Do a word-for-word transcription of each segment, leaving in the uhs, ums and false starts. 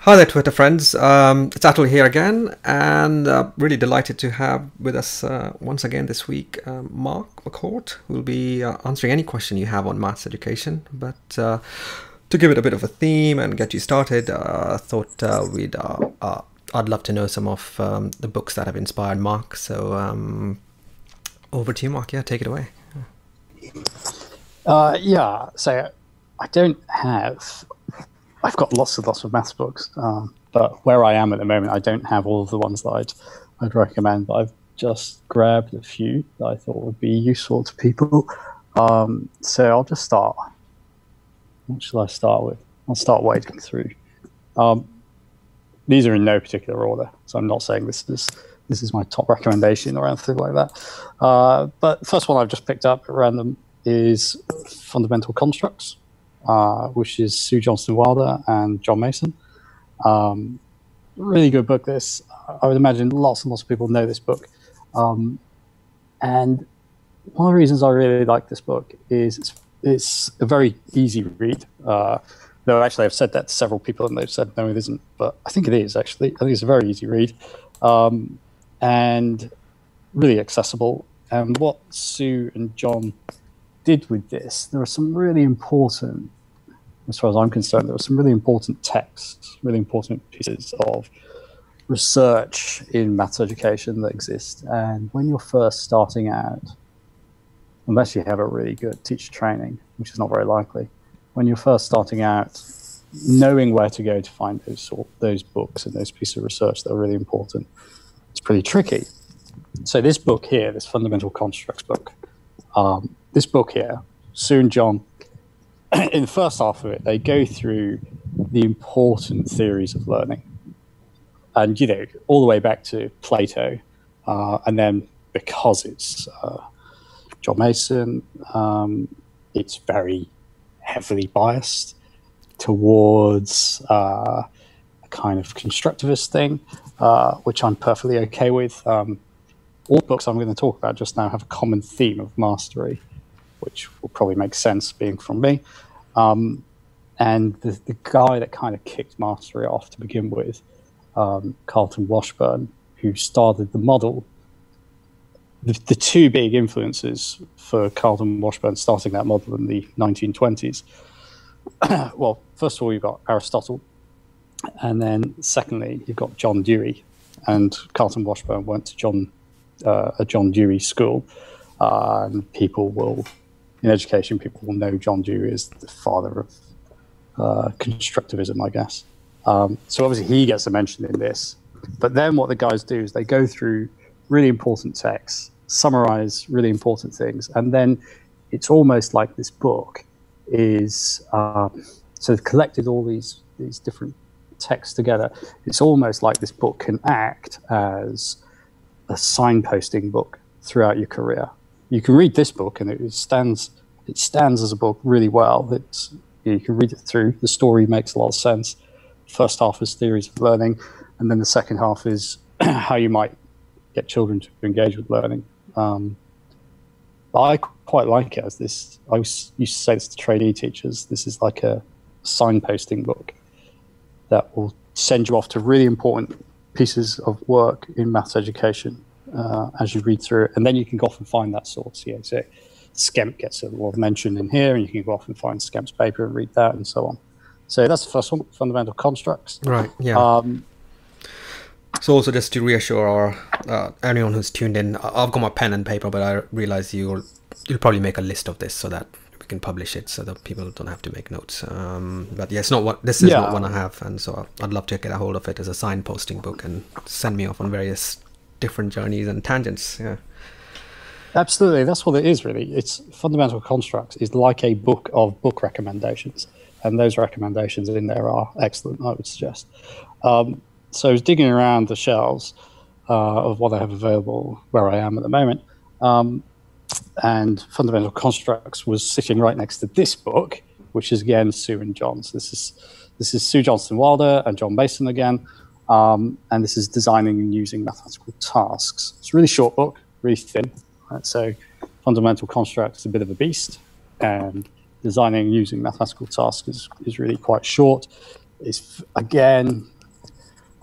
Hi there, Twitter friends. Um, it's Atul here again, and uh, really delighted to have with us uh, once again this week um, Mark McCourt, who will be uh, answering any question you have on maths education. But uh, to give it a bit of a theme and get you started, uh, I thought uh, we'd uh, uh, I'd love to know some of um, the books that have inspired Mark. So um, over to you, Mark. Yeah, take it away. Uh, yeah, so I don't have. I've got lots and lots of maths books, um, but where I am at the moment, I don't have all of the ones that I'd, I'd recommend. But I've just grabbed a few that I thought would be useful to people. Um, so I'll just start. What shall I start with? I'll start wading through. Um, these are in no particular order, so I'm not saying this is this is my top recommendation or anything like that. Uh, but the first one I've just picked up at random is Fundamental Constructs. Uh, which is Sue Johnston Wilder and John Mason. Um, really good book, this. I would imagine lots and lots of people know this book. Um, and one of the reasons I really like this book is it's, it's a very easy read. Uh, though actually I've said that to several people and they've said, no, it isn't. But I think it is, actually. I think it's a very easy read. Um, and really accessible. And what Sue and John did with this, there are some really important, as far as I'm concerned, there were some really important texts, really important pieces of research in maths education that exist. And when you're first starting out, unless you have a really good teacher training, which is not very likely, when you're first starting out, knowing where to go to find those sort, those books and those pieces of research that are really important, it's pretty tricky. So this book here, this Fundamental Constructs book, um, this book here, Sue and John, in the first half of it, they go through the important theories of learning. And, you know, all the way back to Plato. Uh, and then because it's uh, John Mason, um, it's very heavily biased towards uh, a kind of constructivist thing, uh, which I'm perfectly okay with. Um, all the books I'm going to talk about just now have a common theme of mastery, which will probably make sense being from me. Um, and the, the guy that kind of kicked mastery off to begin with, um, Carlton Washburn, who started the model. The, the two big influences for Carlton Washburn starting that model in the nineteen twenties. Well, first of all, you've got Aristotle. And then secondly, you've got John Dewey. And Carlton Washburn went to John, uh, a John Dewey school. Uh, and people will... In education, people will know John Dewey as the father of uh, constructivism, I guess. Um, so obviously he gets a mention in this. But then what the guys do is they go through really important texts, summarize really important things, and then it's almost like this book is, um, so they've collected all these, these different texts together. It's almost like this book can act as a signposting book throughout your career. You can read this book, and it stands it stands as a book really well. It's, you can read it through. The story makes a lot of sense. First half is theories of learning, and then the second half is how you might get children to engage with learning. Um, but I quite like it as this. I used to say this to trainee teachers. This is like a signposting book that will send you off to really important pieces of work in maths education. Uh, as you read through it, and then you can go off and find that source. Yeah, so Skemp gets a lot mentioned in here, and you can go off and find Skemp's paper and read that, and so on. So that's the first one, Fundamental Constructs. Right. Yeah. Um, so also just to reassure our uh, anyone who's tuned in, I've got my pen and paper, but I realize you'll you'll probably make a list of this so that we can publish it, so that people don't have to make notes. Um, but yeah, it's not what this is yeah. not one I have, and so I'd love to get a hold of it as a signposting book and send me off on various different journeys and tangents. Yeah, absolutely. That's what it is, really. It's Fundamental Constructs is like a book of book recommendations, and those recommendations in there are excellent, I would suggest. Um, so I was digging around the shelves uh, of what I have available where I am at the moment, um, and Fundamental Constructs was sitting right next to this book, which is again Sue and John's. This is this is Sue Johnston Wilder and John Mason again. Um, and this is Designing and Using Mathematical Tasks. It's a really short book, really thin. Right? So Fundamental Constructs is a bit of a beast, and Designing and Using Mathematical Tasks is, is really quite short. It's, again,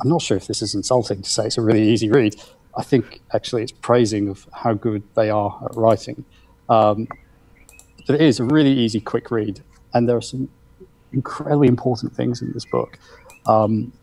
I'm not sure if this is insulting to say it's a really easy read. I think actually it's praising of how good they are at writing. Um, but it is a really easy, quick read, and there are some incredibly important things in this book, um,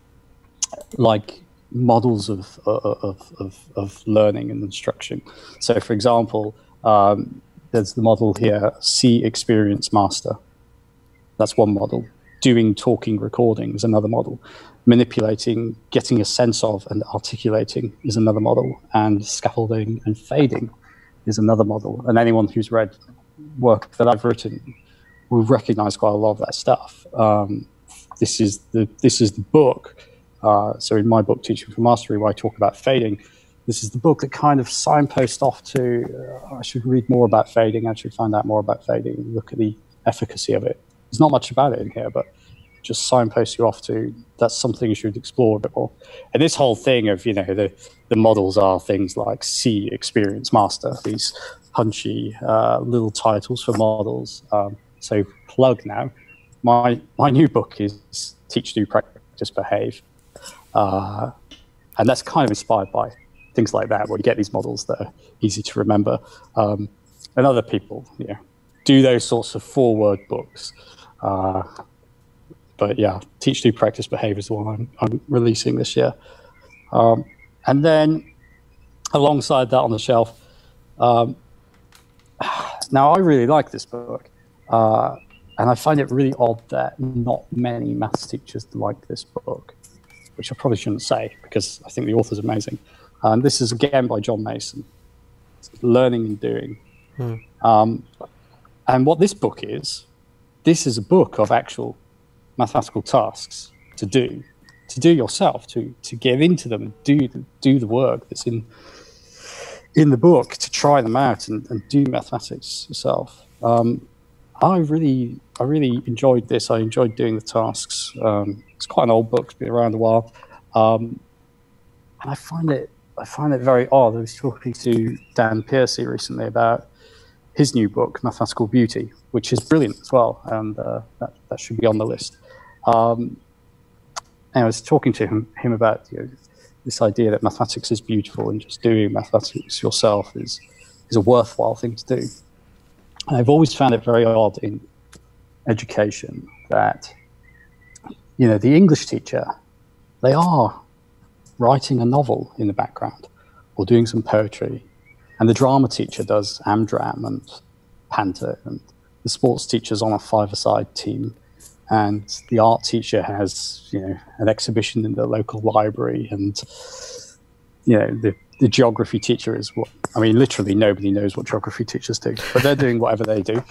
like models of, of, of, of learning and instruction. So, for example, um, there's the model here, see, experience, master. That's one model. Doing, talking, recording is another model. Manipulating, getting a sense of and articulating is another model. And scaffolding and fading is another model. And anyone who's read work that I've written will recognize quite a lot of that stuff. Um, this is the this is the book. Uh, so in my book, Teaching for Mastery, where I talk about fading, this is the book that kind of signposts off to, uh, I should read more about fading, I should find out more about fading, look at the efficacy of it. There's not much about it in here, but just signposts you off to, that's something you should explore a bit more. And this whole thing of, you know, the, the models are things like see, experience, master, these punchy uh, little titles for models. Um, so plug now, my, my new book is Teach, Do, Practice, Behave. Uh, and that's kind of inspired by things like that, where you get these models that are easy to remember. Um, and other people, you know, do those sorts of four-word books. Uh, but yeah, Teach, Do, Practice, Behave is the one I'm, I'm releasing this year. Um, and then alongside that on the shelf, um, now I really like this book. Uh, and I find it really odd that not many maths teachers like this book, which I probably shouldn't say because I think the author's amazing. Um, this is again by John Mason, Learning and Doing. Hmm. Um, and what this book is, this is a book of actual mathematical tasks to do, to do yourself, to to get into them and do the, do the work that's in in the book, to try them out and, and do mathematics yourself. Um, I really I really enjoyed this. I enjoyed doing the tasks. Um, it's quite an old book, it's been around a while, um, and I find it I find it very odd. I was talking to Dan Piercy recently about his new book, Mathematical Beauty, which is brilliant as well, and uh, that, that should be on the list. Um, and I was talking to him, him about you know, this idea that mathematics is beautiful and just doing mathematics yourself is, is a worthwhile thing to do. And I've always found it very odd in education that, you know, the English teacher, they are writing a novel in the background or doing some poetry. And the drama teacher does Amdram and Panto, and the sports teacher's on a five-a-side team, and the art teacher has, you know, an exhibition in the local library, and, you know, the, the geography teacher is what, I mean, literally nobody knows what geography teachers do, but they're doing whatever they do.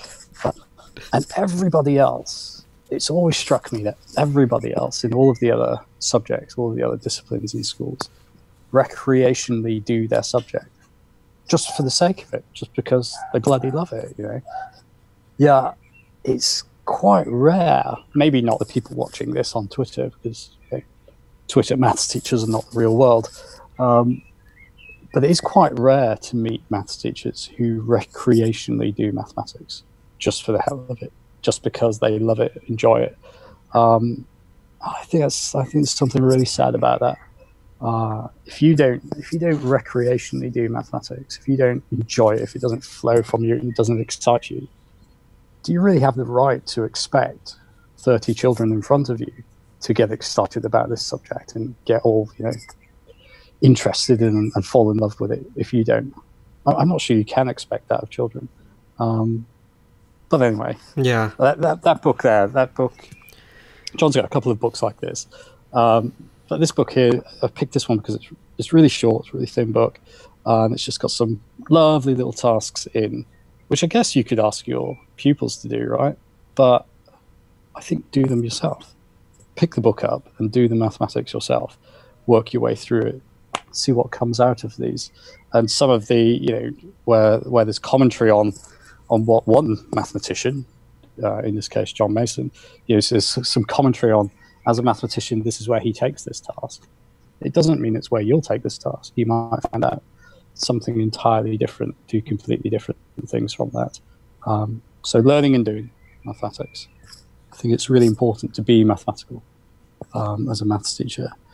And everybody else, it's always struck me that everybody else in all of the other subjects, all of the other disciplines in schools, recreationally do their subject. Just for the sake of it, just because they bloody love it, you know. Yeah, it's quite rare. Maybe not the people watching this on Twitter, because you know, Twitter maths teachers are not the real world. Um, but it is quite rare to meet maths teachers who recreationally do mathematics just for the hell of it, just because they love it, enjoy it. Um, I think that's. I think there's something really sad about that. Uh, if you don't, if you don't recreationally do mathematics, if you don't enjoy it, if it doesn't flow from you, and it doesn't excite you, do you really have the right to expect thirty children in front of you to get excited about this subject and get all, you know, interested in and fall in love with it? If you don't, I'm not sure you can expect that of children. Um, but anyway, yeah, that, that that book there, that book, John's got a couple of books like this. Um, But this book here, I picked this one because it's it's really short, it's a really thin book, uh, and it's just got some lovely little tasks in, which I guess you could ask your pupils to do, right? But I think do them yourself. Pick the book up and do the mathematics yourself. Work your way through it. See what comes out of these. And some of the, you know, where where there's commentary on on what one mathematician, uh, in this case John Mason, you know, there's some commentary on, as a mathematician, this is where he takes this task. It doesn't mean it's where you'll take this task. You might find out something entirely different, do completely different things from that. Um, so learning and doing mathematics. I think it's really important to be mathematical um, as a maths teacher.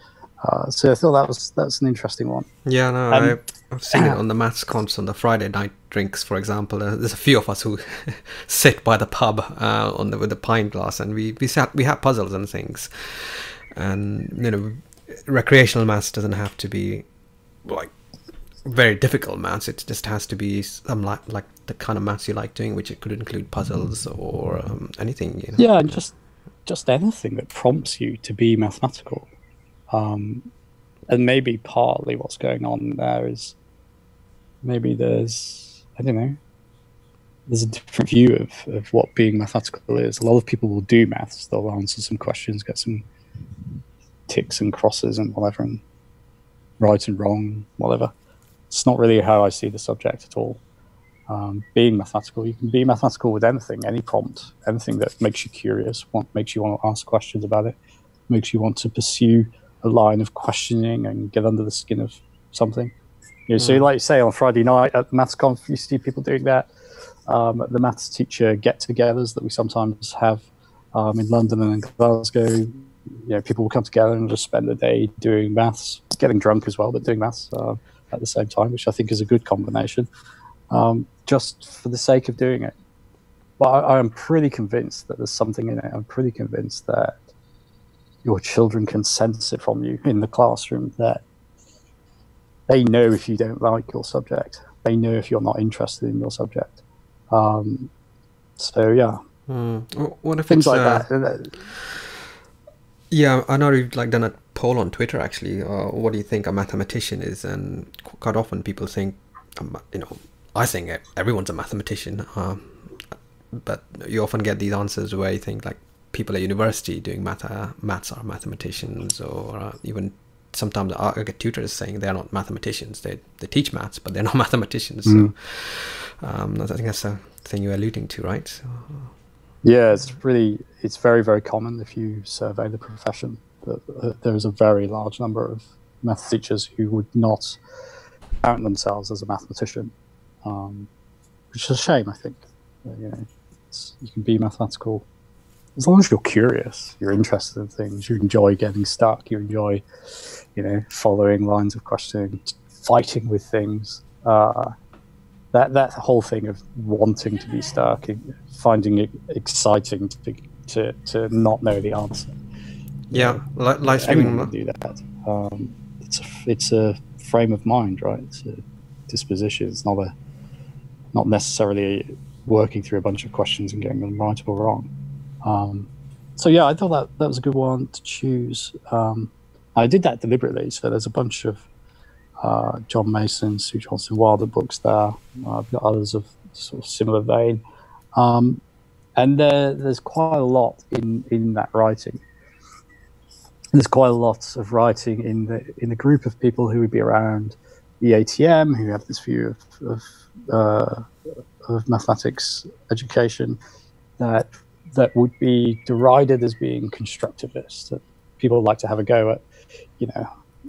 Uh, so I thought that was that's an interesting one. Yeah, no, Um, I, I've seen it on the maths cons on the Friday night drinks, for example. Uh, there's a few of us who sit by the pub uh, on the with the pint glass, and we we sat we have puzzles and things, and you know, recreational maths doesn't have to be like very difficult maths. It just has to be some like like the kind of maths you like doing, which it could include puzzles or um, anything. You know? Yeah, and just just anything that prompts you to be mathematical. Um, and maybe partly what's going on there is maybe there's, I don't know, there's a different view of, of what being mathematical is. A lot of people will do maths. They'll answer some questions, get some ticks and crosses and whatever, and right and wrong, whatever. It's not really how I see the subject at all. Um, being mathematical, you can be mathematical with anything, any prompt, anything that makes you curious, want, makes you want to ask questions about it, makes you want to pursue a line of questioning and get under the skin of something. You know, mm. So like you say, on Friday night at the maths conf, you see people doing that. Um, the maths teacher get-togethers that we sometimes have um, in London and in Glasgow. You know, people will come together and just spend the day doing maths, getting drunk as well, but doing maths uh, at the same time, which I think is a good combination, um, just for the sake of doing it. But I, I'm pretty convinced that there's something in it. I'm pretty convinced that your children can sense it from you in the classroom, that they know if you don't like your subject. They know if you're not interested in your subject. Um, so, yeah. Mm. What if Things it's, like uh, that. Yeah, I know you've like done a poll on Twitter, actually. Uh, what do you think a mathematician is? And quite often people think, um, you know, I think everyone's a mathematician. Um, but you often get these answers where you think like, people at university doing math, uh, maths are mathematicians, or uh, even sometimes I get tutors saying they're not mathematicians. They they teach maths, but they're not mathematicians. Mm. So um, I think that's the thing you're alluding to, right? So, yeah, it's really it's very very common if you survey the profession that uh, there is a very large number of math teachers who would not count themselves as a mathematician, um, which is a shame. I think uh, you know it's, you can be mathematical. As long as you're curious, you're interested in things, you enjoy getting stuck, you enjoy, you know, following lines of questioning, fighting with things. Uh, that that whole thing of wanting to be stuck, finding it exciting to to, to not know the answer. Yeah, know, live streaming will do that. Um, it's a, it's a frame of mind, right? It's a disposition. It's not a not necessarily working through a bunch of questions and getting them right or wrong. Um, so yeah, I thought that that was a good one to choose. Um, I did that deliberately. So there's a bunch of uh, John Mason, Sue Johnson Wilder books there. Uh, I've got others of sort of similar vein, um, and there, there's quite a lot in, in that writing. There's quite a lot of writing in the in the group of people who would be around the A T M, who have this view of of, uh, of mathematics education that. that would be derided as being constructivist, that people like to have a go at, you know,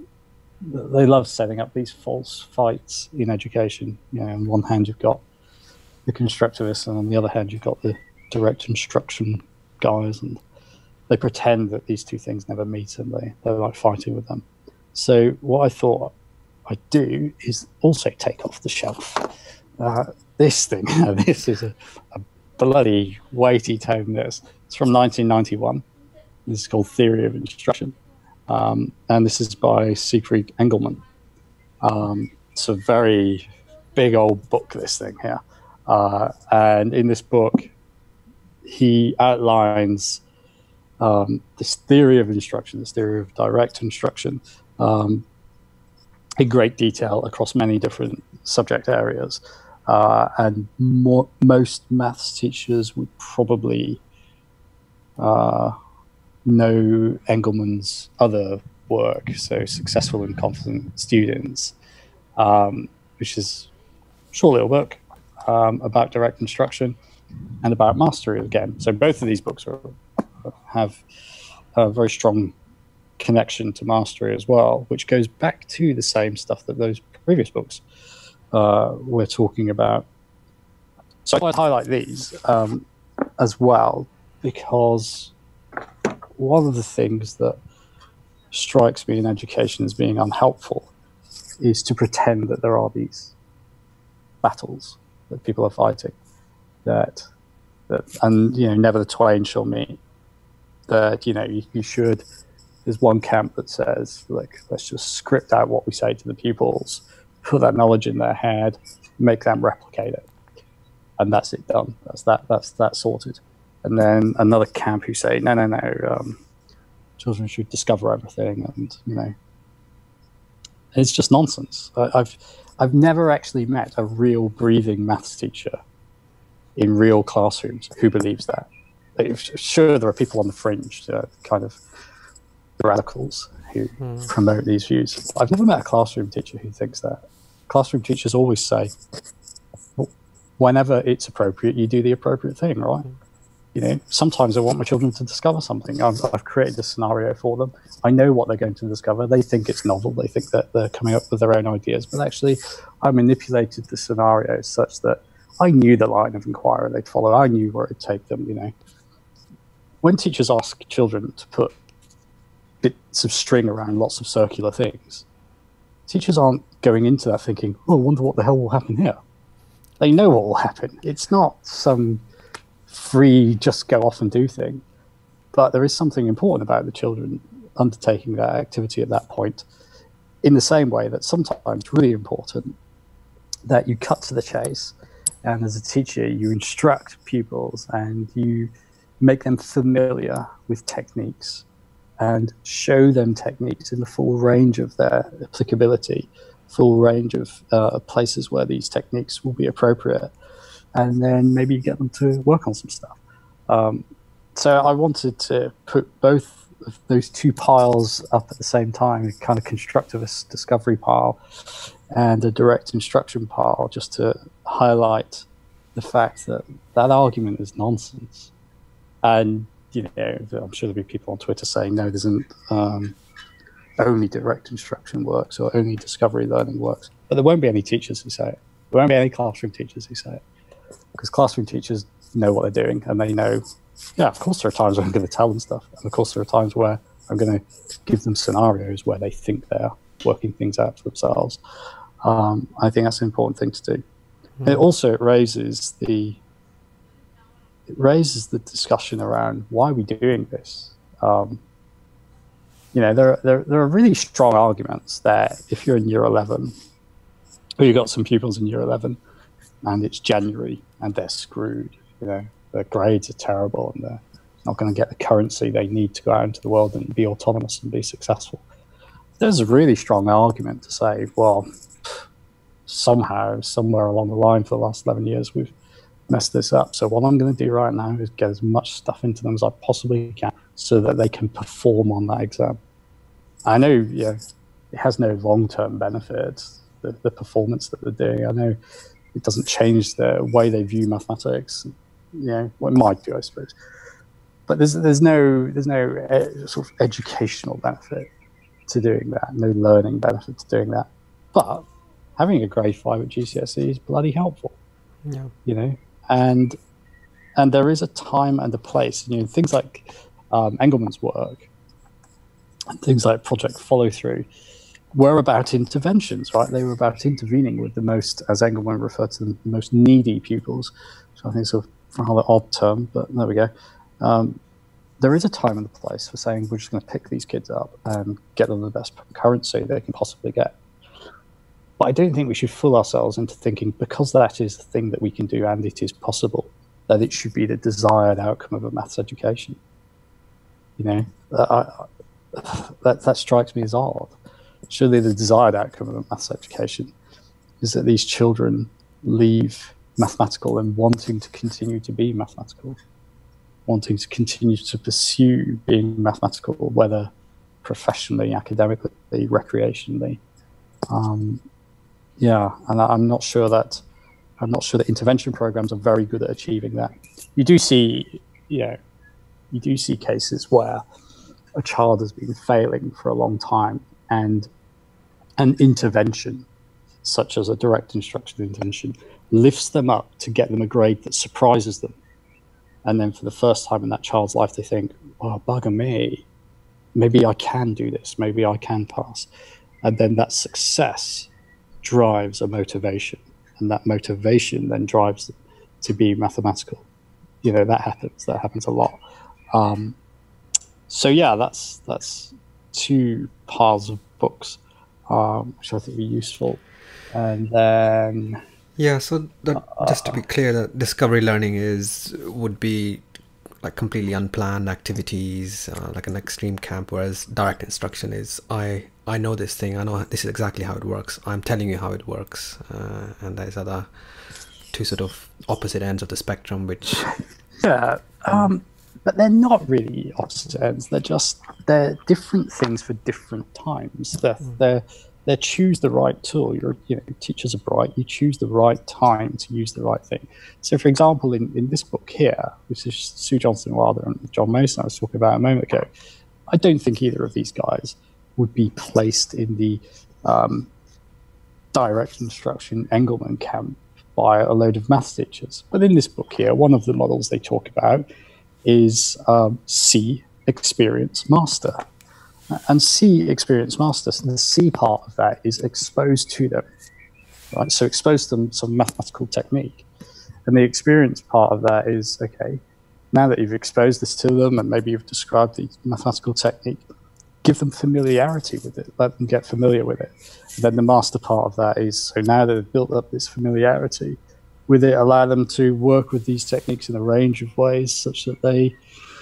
they love setting up these false fights in education. You know, on one hand you've got the constructivists, and on the other hand you've got the direct instruction guys, and they pretend that these two things never meet, and they, they're like fighting with them. So what I thought I'd do is also take off the shelf uh, this thing. This is a, a bloody weighty tome. This it's from nineteen ninety-one. This is called Theory of Instruction, um, and this is by Siegfried Engelmann. Um, it's a very big old book, this thing here, uh, and in this book he outlines um, this theory of instruction, this theory of direct instruction, um, in great detail across many different subject areas. Uh, and more, most maths teachers would probably uh, know Engelmann's other work, so Successful and Confident Students, um, which is a short little book um, about direct instruction and about mastery again. So both of these books are, have a very strong connection to mastery as well, which goes back to the same stuff that those previous books Uh, we're talking about. So I'd highlight these um, as well, because one of the things that strikes me in education as being unhelpful is to pretend that there are these battles that people are fighting, that that and you know never the twain shall meet. That you know you, you should. There's one camp that says, like, let's just script out what we say to the pupils, put that knowledge in their head, make them replicate it, and that's it done. That's that. That's that sorted. And then another camp who say, no, no, no, um, children should discover everything, and you know, it's just nonsense. I, I've I've never actually met a real breathing maths teacher in real classrooms who believes that. Sure, there are people on the fringe, uh, kind of radicals who mm. promote these views. I've never met a classroom teacher who thinks that. Classroom teachers always say, well, whenever it's appropriate, you do the appropriate thing, right? Mm. You know, sometimes I want my children to discover something. I've, I've created a scenario for them. I know what they're going to discover. They think it's novel. They think that they're coming up with their own ideas. But actually, I manipulated the scenario such that I knew the line of inquiry they'd follow. I knew where it'd take them, you know. When teachers ask children to put bits of string around lots of circular things, teachers aren't going into that thinking, oh, I wonder what the hell will happen here. They know what will happen. It's not some free, just go off and do thing. But there is something important about the children undertaking that activity at that point, in the same way that sometimes it's really important that you cut to the chase, and as a teacher, you instruct pupils and you make them familiar with techniques and show them techniques in the full range of their applicability, full range of uh, places where these techniques will be appropriate, and then maybe get them to work on some stuff. Um, so I wanted to put both of those two piles up at the same time, a kind of constructivist discovery pile and a direct instruction pile, just to highlight the fact that that argument is nonsense. And, you know, I'm sure there'll be people on Twitter saying, no, there isn't um, only direct instruction works or only discovery learning works. But there won't be any teachers who say it. There won't be any classroom teachers who say it. Because classroom teachers know what they're doing, and they know, yeah, of course there are times where I'm going to tell them stuff. And of course there are times where I'm going to give them scenarios where they think they're working things out for themselves. Um, I think that's an important thing to do. Mm. It also raises the it raises the discussion around why are we doing this. Um, you know, there, there there are really strong arguments that if you're in year eleven, or you've got some pupils in year eleven, and it's January and they're screwed, you know, their grades are terrible and they're not going to get the currency they need to go out into the world and be autonomous and be successful. There's a really strong argument to say, well, somehow, somewhere along the line for the last eleven years, we've messed this up. So what I'm going to do right now is get as much stuff into them as I possibly can so that they can perform on that exam. I know, yeah, it has no long-term benefits, the, the performance that they're doing. I know it doesn't change the way they view mathematics. You know, well, it might do, I suppose. But there's there's no there's no uh, sort of educational benefit to doing that, no learning benefit to doing that. But having a grade five at G C S E is bloody helpful. Yeah. You know, and and there is a time and a place. You know, things like um, Engelmann's work and things like Project Follow Through were about interventions, right? They were about intervening with the most, as Engelmann referred to them, the most needy pupils, which I think is a rather odd term, but there we go. Um, there is a time and a place for saying we're just going to pick these kids up and get them the best currency they can possibly get. But I don't think we should fool ourselves into thinking because that is the thing that we can do and it is possible, that it should be the desired outcome of a maths education. You know, I, I, that, that strikes me as odd. Surely the desired outcome of a maths education is that these children leave mathematical and wanting to continue to be mathematical, wanting to continue to pursue being mathematical, whether professionally, academically, recreationally. Um, yeah, and I'm not sure that I'm not sure that intervention programs are very good at achieving that. You do see, you know, you do see cases where a child has been failing for a long time, and an intervention, such as a direct instruction intervention, lifts them up to get them a grade that surprises them. And then for the first time in that child's life, they think, oh, bugger me. maybe I can do this, maybe I can pass. And then that success drives a motivation, and that motivation then drives them to be mathematical. You know, that happens, that happens a lot. Um, so yeah, that's that's two piles of books, um, which I think are useful. And then... Yeah, so that, just to be clear, that discovery learning is would be like completely unplanned activities, uh, like an extreme camp, whereas direct instruction is I I know this thing, I know this is exactly how it works, I'm telling you how it works, uh, and there's other two sort of opposite ends of the spectrum, which yeah, um, but they're not really opposite ends. They're just they're different things for different times. They're mm. they're they choose the right tool. You're, you know, teachers are bright. You choose the right time to use the right thing. So, for example, in, in this book here, which is Sue Johnson Wilder and John Mason I was talking about a moment ago, I don't think either of these guys would be placed in the um, direct instruction Engelman camp by a load of maths teachers. But in this book here, one of the models they talk about is um, C, Experience Master. And C, Experience Master, so the C part of that is exposed to them, right? So expose them some mathematical technique. And the experience part of that is, okay, now that you've exposed this to them and maybe you've described the mathematical technique, give them familiarity with it, let them get familiar with it. And then the master part of that is, so now that they've built up this familiarity with it, allow them to work with these techniques in a range of ways such that they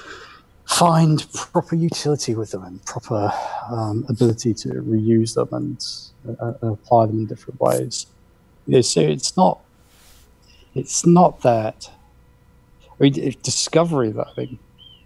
find proper utility with them and proper um, ability to reuse them and uh, apply them in different ways. Yeah, so it's not, it's not that. I mean, discovery learning,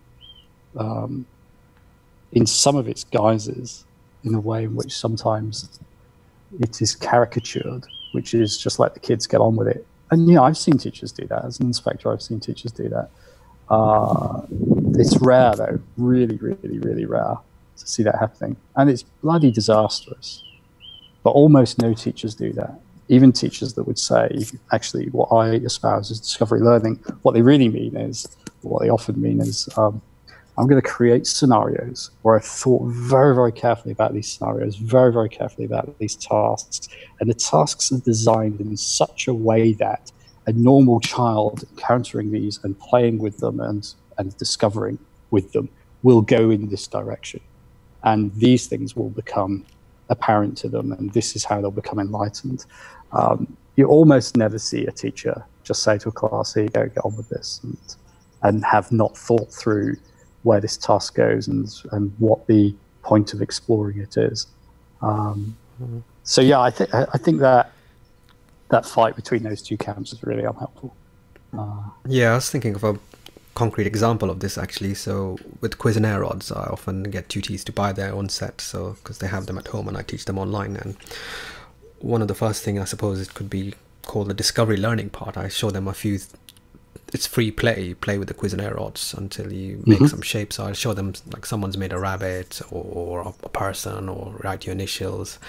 um, in some of its guises, in a way in which sometimes it is caricatured, which is just let the kids get on with it. And you know, I've seen teachers do that. As an inspector, I've seen teachers do that. Uh, it's rare, though, really, really, really rare to see that happening. And it's bloody disastrous. But almost no teachers do that. Even teachers that would say, actually, what I espouse is discovery learning, what they really mean is, what they often mean is, um, I'm going to create scenarios where I've thought very, very carefully about these scenarios, very, very carefully about these tasks. And the tasks are designed in such a way that a normal child encountering these and playing with them and, and discovering with them will go in this direction. And these things will become apparent to them, and this is how they'll become enlightened. Um, you almost never see a teacher just say to a class, here you go, get on with this, and, and have not thought through where this task goes and, and what the point of exploring it is. Um, mm-hmm. So yeah, I, th- I think that that fight between those two camps is really unhelpful. Uh, yeah, I was thinking of a concrete example of this actually. So with Cuisenaire rods, I often get tutees to buy their own set, so because they have them at home and I teach them online. And one of the first thing I suppose it could be called the discovery learning part. I show them a few. It's free play. You play with the Cuisenaire rods until you make mm-hmm. some shapes. So I'll show them like someone's made a rabbit or, or a person, or write your initials,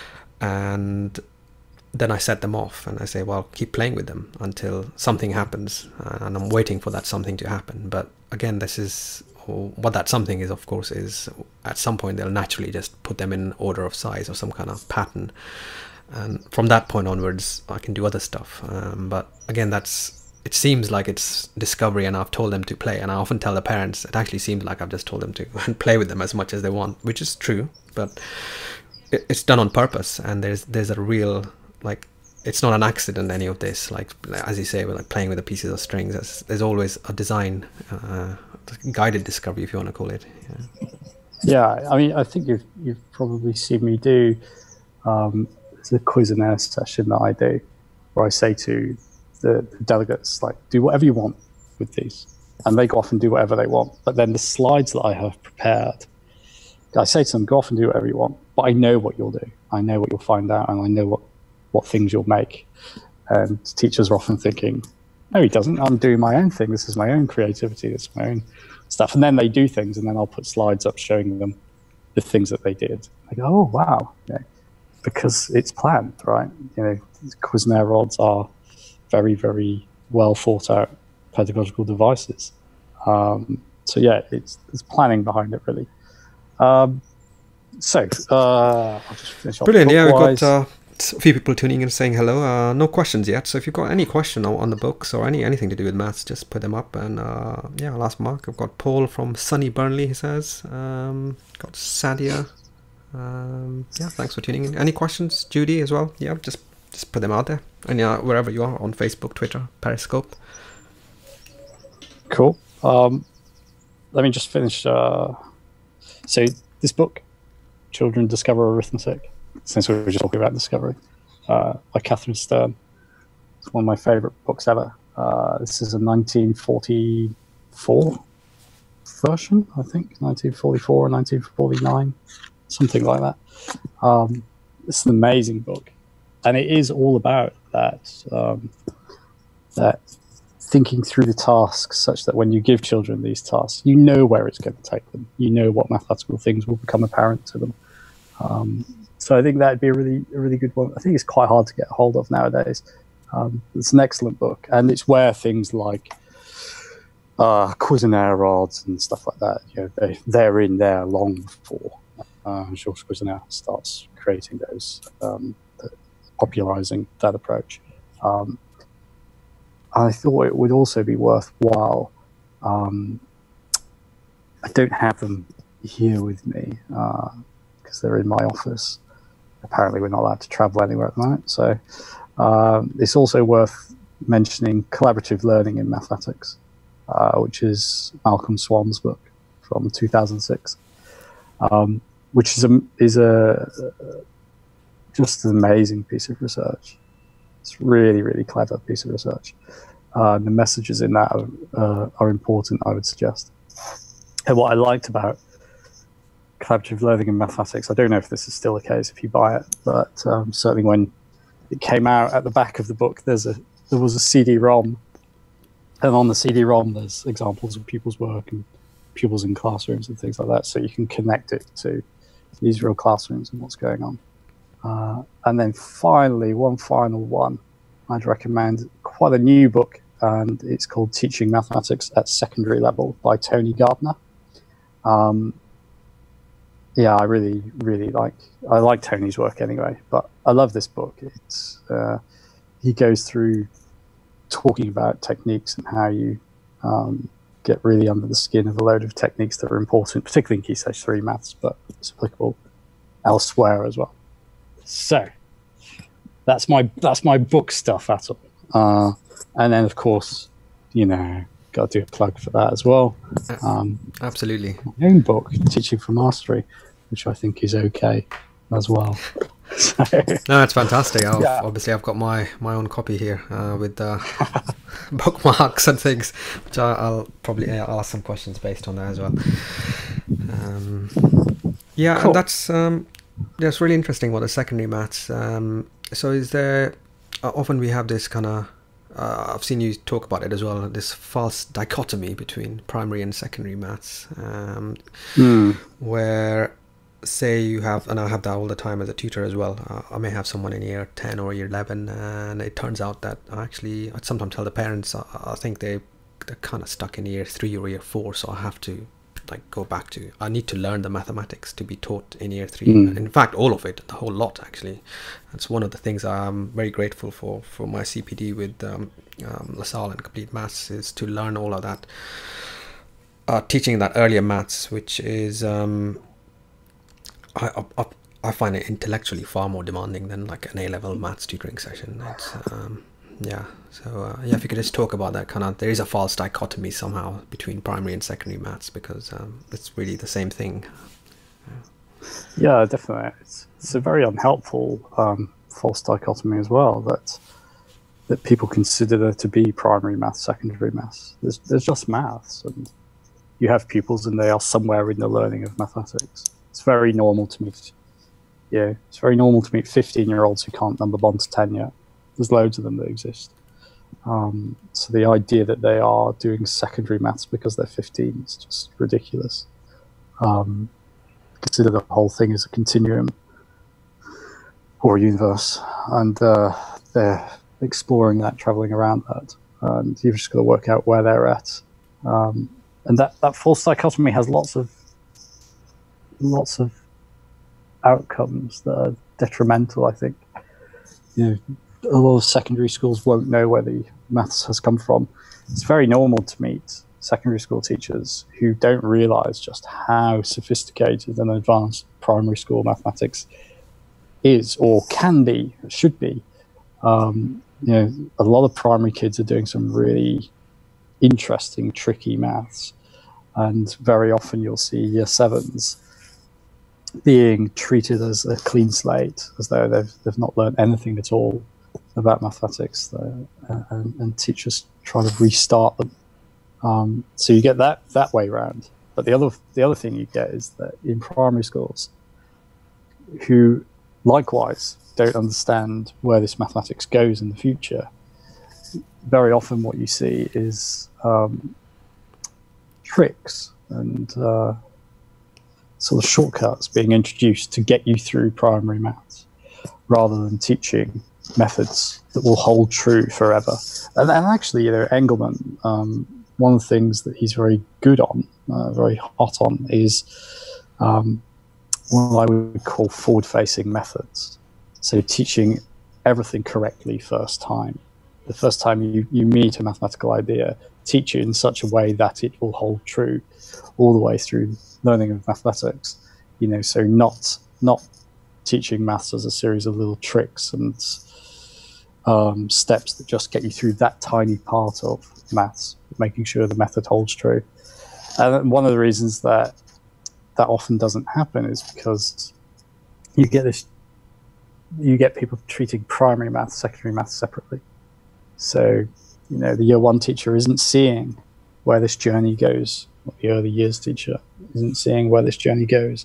and then I set them off and I say, well, keep playing with them until something happens, and I'm waiting for that something to happen. But again, this is what that something is, of course, is at some point they'll naturally just put them in order of size or some kind of pattern, and from that point onwards I can do other stuff. Um, but again, that's it seems like it's discovery and I've told them to play, and I often tell the parents it actually seems like I've just told them to play with them as much as they want, which is true, but it, it's done on purpose, and there's there's a real, like, it's not an accident, any of this, like as you say, we're like playing with the pieces of strings. There's, there's always a design, uh, guided discovery, if you want to call it. Yeah. yeah, I mean, I think you've you've probably seen me do um, the Cuisenaire session that I do, where I say to the, the delegates, like, do whatever you want with these, and they go off and do whatever they want. But then the slides that I have prepared, I say to them, go off and do whatever you want, but I know what you'll do. I know what you'll find out, and I know what what things you'll make. And teachers are often thinking, no, he doesn't. I'm doing my own thing. This is my own creativity. This is my own stuff. And then they do things, and then I'll put slides up showing them the things that they did. I go, oh, wow. You know, because it's planned, right? You know, Cuisenaire rods are very, very well thought out pedagogical devices. Um, so yeah, it's there's planning behind it, really. Um, so, uh, I'll just finish off. Brilliant. Yeah, we've book-wise. got uh, a few people tuning in saying hello. Uh, no questions yet. So if you've got any question on, on the books or any anything to do with maths, just put them up. And uh, yeah, I'll ask Mark. I've got Paul from sunny Burnley, he says. Um, got Sadia. Um, yeah, thanks for tuning in. Any questions? Judy as well. Yeah, just just put them out there. And yeah, wherever you are, on Facebook, Twitter, Periscope. Cool. Um, let me just finish. Uh, so this book, Children Discover Arithmetic, since we were just talking about discovery, uh, by Catherine Stern. It's one of my favorite books ever. Uh, this is a nineteen forty-four version, I think, nineteen forty-four or nineteen forty-nine, something like that. Um, it's an amazing book, and it is all about that um, that thinking through the tasks such that when you give children these tasks, you know where it's going to take them. You know what mathematical things will become apparent to them. Um, so I think that'd be a really, a really good one. I think it's quite hard to get a hold of nowadays. Um, it's an excellent book, and it's where things like uh, Cuisenaire rods and stuff like that, you know, they, they're in there long before uh, Georges Cuisenaire starts creating those, um, popularizing that approach. Um, I thought it would also be worthwhile. Um, I don't have them here with me because uh, they're in my office. Apparently, we're not allowed to travel anywhere at the moment. So um, it's also worth mentioning Collaborative Learning in Mathematics, uh, which is Malcolm Swan's book from two thousand six, um, which is a is a just an amazing piece of research. It's really, really clever piece of research. Uh, and the messages in that are, uh, are important, I would suggest. And what I liked about Collaborative Learning in Mathematics, I don't know if this is still the case if you buy it, but um, certainly when it came out, at the back of the book, there's a there was a C D ROM, and on the C D ROM there's examples of pupils' work and pupils in classrooms and things like that, so you can connect it to these real classrooms and what's going on. Uh, and then finally, one final one, I'd recommend quite a new book, and it's called Teaching Mathematics at Secondary Level by Tony Gardner. Um, yeah, I really, really like, I like Tony's work anyway, but I love this book. It's uh, he goes through talking about techniques and how you um, get really under the skin of a load of techniques that are important, particularly in Key Stage three maths, but it's applicable elsewhere as well. So that's my that's my book stuff, Atul. Uh, and then of course, you know, got to do a plug for that as well. Um, Absolutely. My own book, Teaching for Mastery, which I think is okay as well. So, no, it's fantastic. I've, yeah. Obviously, I've got my my own copy here uh, with uh, bookmarks and things, which I, I'll probably uh, ask some questions based on that as well. Um, yeah, cool. And that's. Um, That's really interesting what the secondary maths. Um, so is there, uh, often we have this kind of, uh, I've seen you talk about it as well, this false dichotomy between primary and secondary maths, um, mm. where say you have, and I have that all the time as a tutor as well, uh, I may have someone in year ten or year eleven, and it turns out that actually, I sometimes tell the parents, I, I think they, they're kind of stuck in year three or year four, so I have to like go back to, I need to learn the mathematics to be taught in year three. Mm. In fact, all of it, the whole lot actually. That's one of the things I'm very grateful for, for my C P D with um, um, LaSalle and Complete Maths, is to learn all of that. Uh, teaching that earlier maths, which is, um, I, I, I find it intellectually far more demanding than like an A-level maths tutoring session. It's, um, yeah, so uh, yeah, if you could just talk about that kind of, there is a false dichotomy somehow between primary and secondary maths, because um, it's really the same thing. Yeah, definitely. It's, it's a very unhelpful um, false dichotomy as well, that that people consider there to be primary maths, secondary maths. There's, there's just maths, and you have pupils and they are somewhere in the learning of mathematics. It's very normal to meet, yeah, it's very normal to meet fifteen-year-olds who can't number one to ten yet. There's loads of them that exist. Um, so the idea that they are doing secondary maths because they're fifteen is just ridiculous. Um, consider the whole thing as a continuum or a universe, and uh, they're exploring that, traveling around that, and you've just got to work out where they're at. Um, and that, that false dichotomy has lots of lots of outcomes that are detrimental, I think. You know, a lot of secondary schools won't know where the maths has come from. It's very normal to meet secondary school teachers who don't realize just how sophisticated and advanced primary school mathematics is, or can be, or should be. Um, you know, a lot of primary kids are doing some really interesting, tricky maths, and very often you'll see year sevens being treated as a clean slate, as though they've they've not learned anything at all about mathematics, uh, and, and teachers try to restart them. Um, so you get that that way round. But the other the other thing you get is that in primary schools, who likewise don't understand where this mathematics goes in the future, very often what you see is um, tricks and uh, sort of shortcuts being introduced to get you through primary maths, rather than teaching methods that will hold true forever. And, and actually, you know, Engelman, um, one of the things that he's very good on, uh, very hot on, is um, what I would call forward-facing methods. So teaching everything correctly first time. The first time you, you meet a mathematical idea, teach it in such a way that it will hold true all the way through learning of mathematics. You know, so not not teaching maths as a series of little tricks and um, steps that just get you through that tiny part of maths, making sure the method holds true. And one of the reasons that that often doesn't happen is because you get this, you get people treating primary maths, secondary maths separately. So, you know, the year one teacher isn't seeing where this journey goes, or the early years teacher isn't seeing where this journey goes.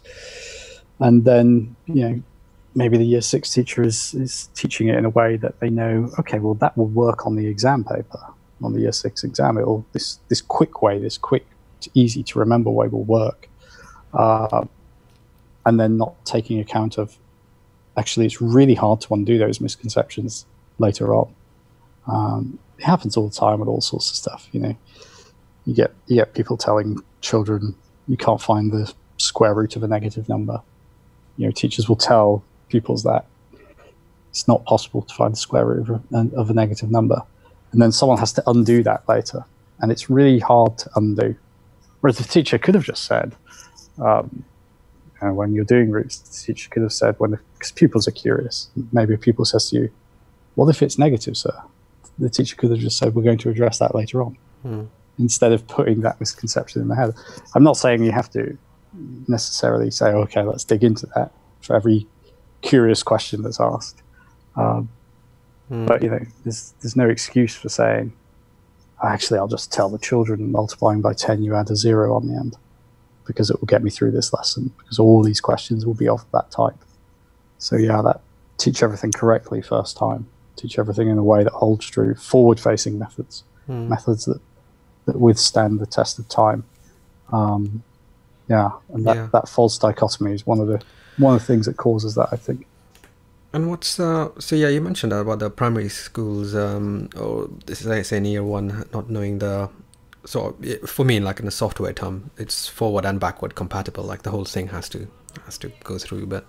And then, you know, maybe the year six teacher is, is teaching it in a way that they know, okay, well, that will work on the exam paper, on the year six exam. It'll, this, this quick way, this quick, easy to remember way will work. Uh, and then not taking account of, actually, it's really hard to undo those misconceptions later on. Um, it happens all the time with all sorts of stuff, you know. You get you get people telling children you can't find the square root of a negative number. You know, teachers will tell pupils that it's not possible to find the square root of a, of a negative number, and then someone has to undo that later, and it's really hard to undo. Whereas the teacher could have just said, um, you know, when you're doing roots, the teacher could have said, when the, because pupils are curious, maybe a pupil says to you, "What if it's negative, sir?" The teacher could have just said, "We're going to address that later on," hmm. instead of putting that misconception in the head. I'm not saying you have to necessarily say, "Okay, let's dig into that," for every curious question that's asked. Um, hmm. But, you know, there's there's no excuse for saying, "Actually, I'll just tell the children multiplying by ten, you add a zero on the end, because it will get me through this lesson, because all these questions will be of that type." So, yeah, that teach everything correctly first time. Teach everything in a way that holds true. Forward-facing methods, hmm. methods that, that withstand the test of time. Um, yeah, and that, yeah. that false dichotomy is one of the one of the things that causes that, I think. And what's uh, so? Yeah, you mentioned about the primary schools, um, or this is say in year one, not knowing the. So for me, like in a software term, it's forward and backward compatible. Like the whole thing has to has to go through, but.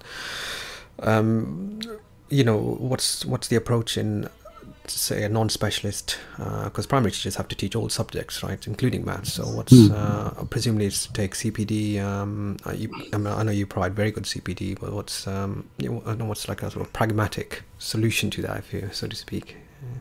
Um, you know, what's what's the approach in, say, a non-specialist, because uh, primary teachers have to teach all subjects, right, including maths. So what's mm. uh, presumably it's to take C P D. Um, you, I, mean, I know you provide very good C P D, but what's um, you know, I don't know what's like a sort of pragmatic solution to that, if you so to speak.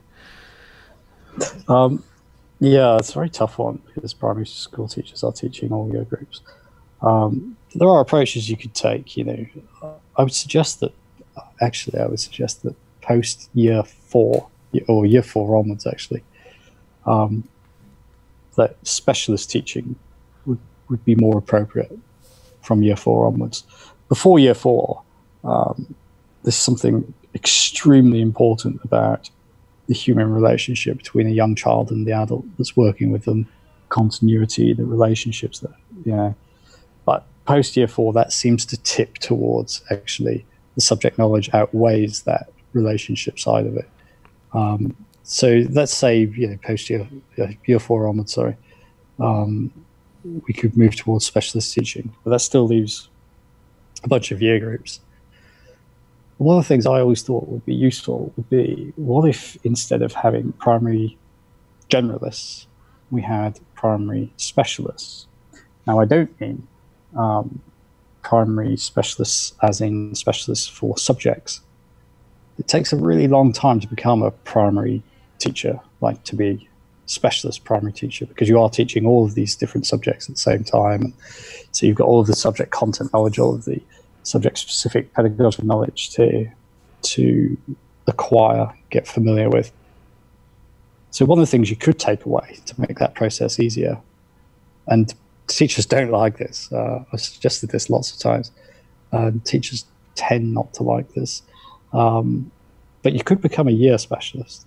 Yeah. Um, yeah, it's a very tough one because primary school teachers are teaching all year groups. Um, there are approaches you could take. You know, I would suggest that. Actually, I would suggest that post year four, or year four onwards, actually, um, that specialist teaching would, would be more appropriate from year four onwards. Before year four, um, there's something extremely important about the human relationship between a young child and the adult that's working with them, continuity, the relationships that, you know. But post year four, that seems to tip towards actually the subject knowledge outweighs that relationship side of it. Um, so let's say, you know, post year, year four onwards, sorry, um, we could move towards specialist teaching, but that still leaves a bunch of year groups. One of the things I always thought would be useful would be, what if instead of having primary generalists, we had primary specialists? Now, I don't mean um, primary specialists as in specialists for subjects. It takes a really long time to become a primary teacher, like to be specialist primary teacher, because you are teaching all of these different subjects at the same time. So you've got all of the subject content knowledge, all of the subject-specific pedagogical knowledge to to acquire, get familiar with. So one of the things you could take away to make that process easier, and teachers don't like this, uh, I've suggested this lots of times, uh, teachers tend not to like this, um, but you could become a year specialist.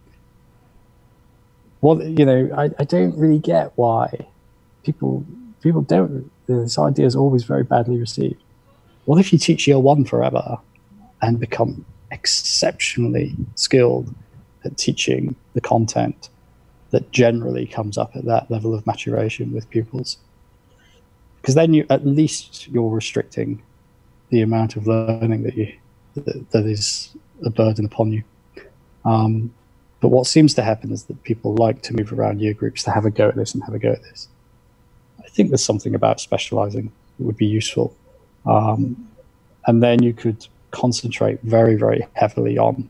Well, you know, I, I don't really get why people people don't, this idea is always very badly received. What if you teach year one forever and become exceptionally skilled at teaching the content that generally comes up at that level of maturation with pupils? Because then you, at least you're restricting the amount of learning that you that, that is a burden upon you. Um, but what seems to happen is that people like to move around year groups to have a go at this and have a go at this. I think there's something about specializing that would be useful. Um, and then you could concentrate very, very heavily on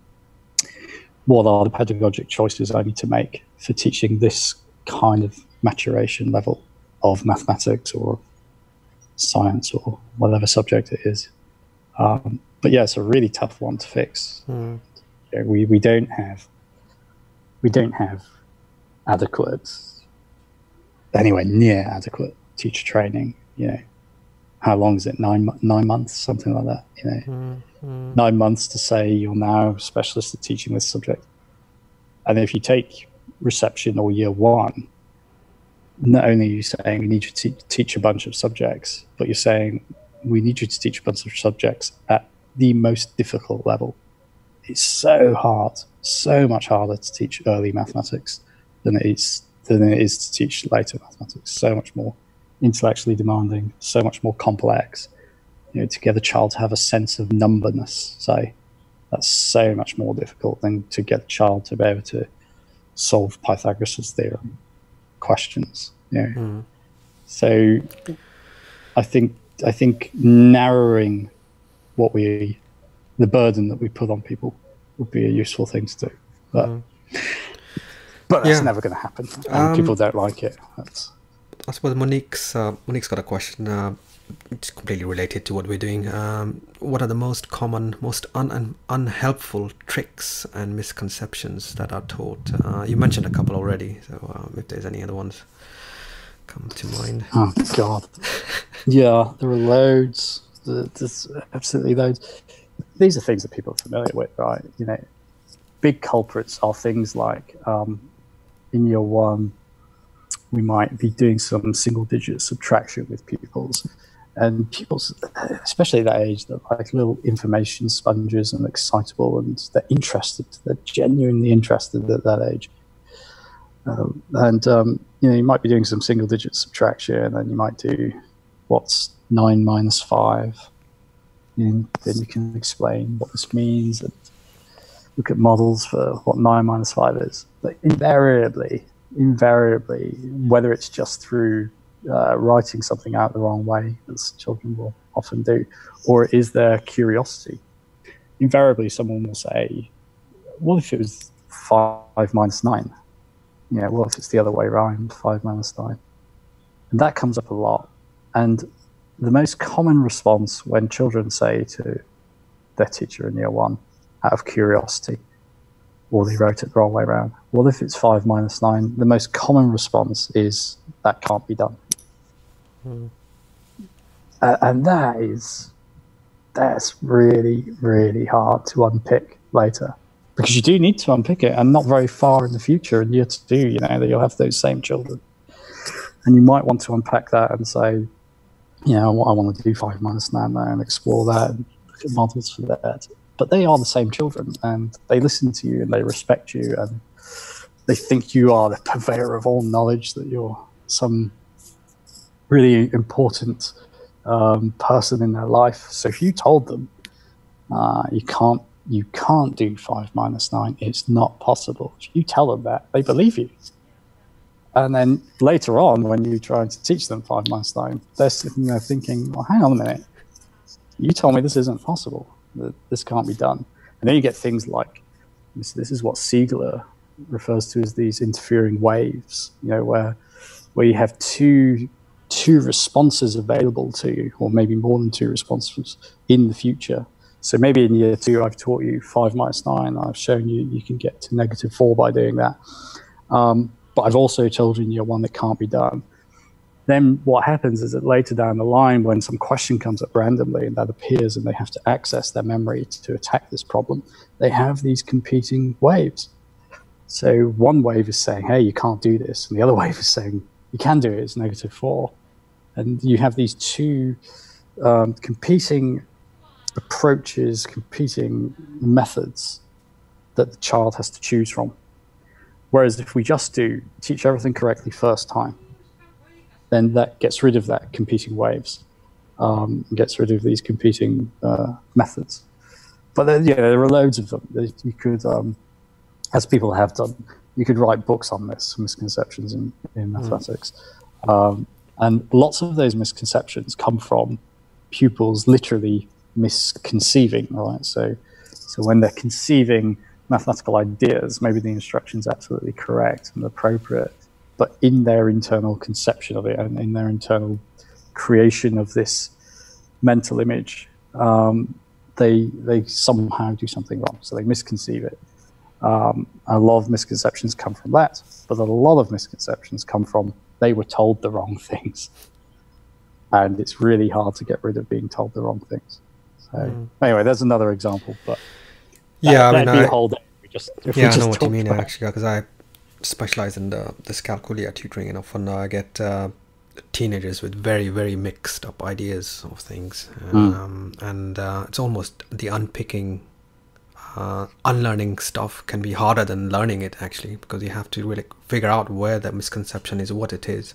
what are the pedagogic choices I need to make for teaching this kind of maturation level of mathematics or science or whatever subject it is. Um, but yeah, it's a really tough one to fix. Mm. You know, we we don't have we don't have adequate, anywhere near adequate teacher training. You know, how long is it? Nine nine months, something like that. You know, mm, mm. nine months to say you're now a specialist at teaching this subject. And if you take reception or year one, not only are you saying we need you to teach a bunch of subjects, but you're saying we need you to teach a bunch of subjects at the most difficult level. It's so hard, so much harder to teach early mathematics than it is than it is to teach later mathematics. So much more intellectually demanding, so much more complex. You know, to get a child to have a sense of numberness, say, that's so much more difficult than to get a child to be able to solve Pythagoras' theorem questions. You know? Mm. So I think I think narrowing what we the burden that we put on people would be a useful thing to do. But mm. but that's yeah. never going to happen. And um, people don't like it. That's I suppose Monique's uh, Monique's got a question. Uh, it's completely related to what we're doing. Um, what are the most common, most un- un- unhelpful tricks and misconceptions that are taught? Uh, you mentioned a couple already, so um, if there's any other ones come to mind. Oh God, yeah, there are loads. There's absolutely loads. These are things that people are familiar with, right? You know, big culprits are things like um, in year one, we might be doing some single-digit subtraction with pupils. And pupils, especially at that age, they're like little information sponges and excitable, and they're interested. They're genuinely interested at that age. Um, and, um, you know, you might be doing some single-digit subtraction, and you might do what's nine minus five. And then you can explain what this means and look at models for what nine minus five is. But invariably, invariably, whether it's just through Uh, writing something out the wrong way, as children will often do, or is there curiosity? Invariably, someone will say, what if it was five minus nine? You know, what if it's the other way around, five minus nine? And that comes up a lot. And the most common response when children say to their teacher in year one, out of curiosity, or they wrote it the wrong way around, what if it's five minus nine? The most common response is, that can't be done. Hmm. Uh, and that is, that's really, really hard to unpick later, because you do need to unpick it, and not very far in the future, in year two, you know, that you'll have those same children. And you might want to unpack that and say, you know, I want to do five minus nine there and explore that and look at models for that. But they are the same children, and they listen to you and they respect you, and they think you are the purveyor of all knowledge, that you're some really important um, person in their life. So if you told them uh, you can't you can't do five minus nine, it's not possible. If you tell them that, they believe you. And then later on, when you try to teach them five minus nine, they're sitting there thinking, well, hang on a minute. You told me this isn't possible, that this can't be done. And then you get things like, this, this is what Siegler refers to as these interfering waves, you know, where where you have two two responses available to you, or maybe more than two responses in the future. So maybe in year two, I've taught you five minus nine. I've shown you you can get to negative four by doing that. Um, but I've also told you in year one that can't be done. Then what happens is that later down the line, when some question comes up randomly and that appears and they have to access their memory to attack this problem, they have these competing waves. So one wave is saying, hey, you can't do this. And the other wave is saying, you can do it, it's negative four. And you have these two um, competing approaches, competing methods that the child has to choose from. Whereas if we just do teach everything correctly first time, then that gets rid of that competing waves, um, gets rid of these competing uh, methods. But there, yeah, there are loads of them. You could, um, as people have done, you could write books on this, misconceptions in, in mathematics. Mm. Um, and lots of those misconceptions come from pupils literally misconceiving, right? So, so when they're conceiving mathematical ideas, maybe the instruction's absolutely correct and appropriate, but in their internal conception of it and in their internal creation of this mental image, um, they they somehow do something wrong. So they misconceive it. Um, a lot of misconceptions come from that, but a lot of misconceptions come from they were told the wrong things. And it's really hard to get rid of being told the wrong things. So mm. anyway, there's another example, but that, yeah, I mean, that'd be I, a whole day. We just, if yeah, we just I know what you mean, about. actually, because I specialize in the dyscalculia tutoring, and often I get uh, teenagers with very, very mixed up ideas of things. Um, mm. And uh, it's almost the unpicking, uh, unlearning stuff can be harder than learning it, actually, because you have to really figure out where the misconception is, what it is,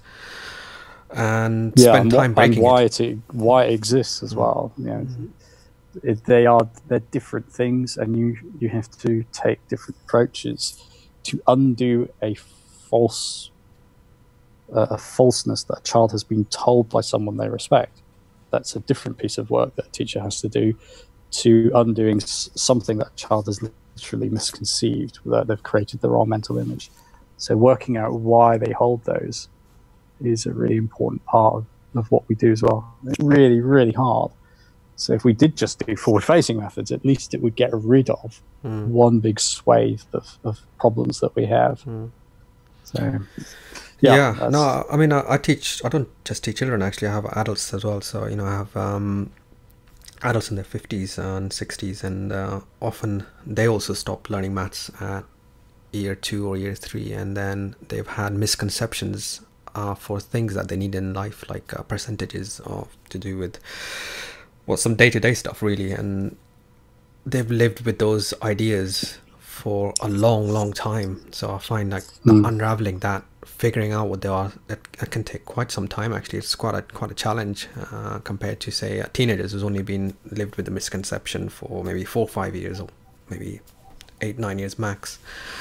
and yeah, spend and time what, breaking and why it. it. Why it exists as well. You know, mm. it, they are they're different things, and you you have to take different approaches to undo a false uh, a falseness that a child has been told by someone they respect. That's a different piece of work that a teacher has to do to undoing s- something that a child has literally misconceived, that they've created the wrong mental image. So working out why they hold those is a really important part of, of what we do as well. It's really, really hard. So if we did just do forward-facing methods, at least it would get rid of mm. one big swathe of, of problems that we have. Mm. So, yeah. Yeah, no, I mean, I, I teach, I don't just teach children, actually, I have adults as well. So, you know, I have um, adults in their fifties and sixties, and uh, often they also stop learning maths at year two or year three, and then they've had misconceptions uh, for things that they need in life, like uh, percentages or to do with well, some day-to-day stuff, really, and they've lived with those ideas for a long, long time. So I find like mm. unraveling that, figuring out what they are, that, that can take quite some time. Actually, it's quite a quite a challenge uh, compared to, say, uh, teenagers who's only been lived with the misconception for maybe four or five years, or maybe eight, nine years max.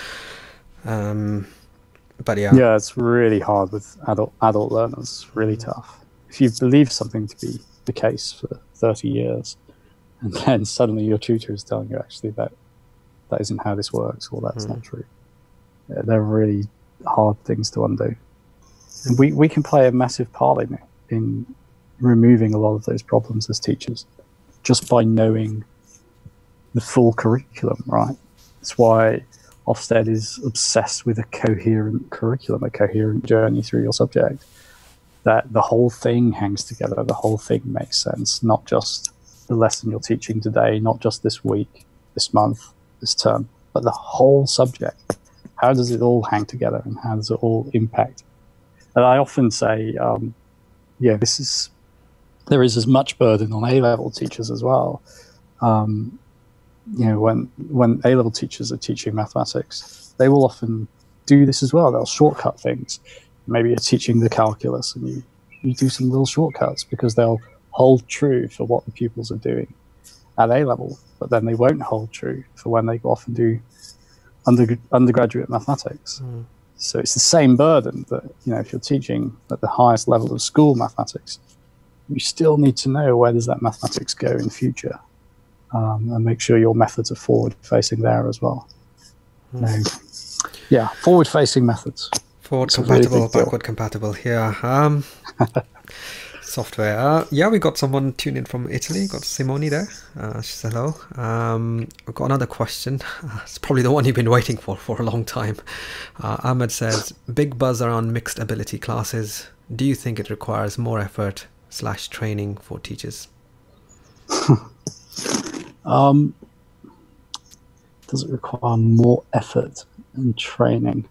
Um, but yeah, yeah, it's really hard with adult adult learners. Really tough. If you've believed something to be the case for thirty years, and then suddenly your tutor is telling you actually that that isn't how this works, or that's mm. not true. Yeah, they're really hard things to undo. And we, we can play a massive part in it, in removing a lot of those problems as teachers, just by knowing the full curriculum, right? That's why Ofsted is obsessed with a coherent curriculum, a coherent journey through your subject. That the whole thing hangs together, the whole thing makes sense, not just the lesson you're teaching today, not just this week, this month, this term, but the whole subject. How does it all hang together, and how does it all impact? And I often say, um, yeah, this is, there is as much burden on A-level teachers as well. Um, you know, when when A-level teachers are teaching mathematics, they will often do this as well. They'll shortcut things. Maybe you're teaching the calculus and you, you do some little shortcuts because they'll hold true for what the pupils are doing at A level, but then they won't hold true for when they go off and do under, undergraduate mathematics. Mm. So it's the same burden that, you know, if you're teaching at the highest level of school mathematics, you still need to know where does that mathematics go in the future, um, and make sure your methods are forward-facing there as well. Mm. No. Yeah, forward-facing methods. Forward compatible, really backward compatible. Yeah. Um, software. Uh, yeah, we got someone tuned in from Italy. Got Simone there. Uh, she said hello. Um, we've got another question. Uh, it's probably the one you've been waiting for for a long time. Uh, Ahmed says, big buzz around mixed ability classes. Do you think it requires more effort slash training for teachers? um, does it require more effort and training?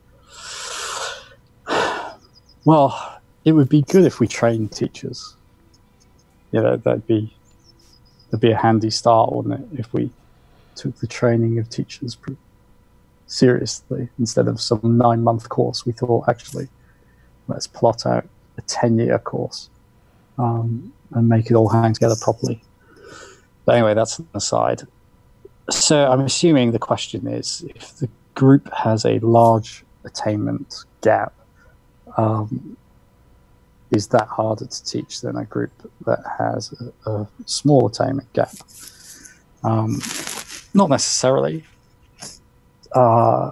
Well, it would be good if we trained teachers. You know, that'd be that'd be a handy start, wouldn't it? If we took the training of teachers seriously instead of some nine-month course. We thought, actually, let's plot out a ten-year course um, and make it all hang together properly. But anyway, that's an aside. So I'm assuming the question is, if the group has a large attainment gap, Um, is that harder to teach than a group that has a, a small attainment gap? Um, not necessarily. Uh,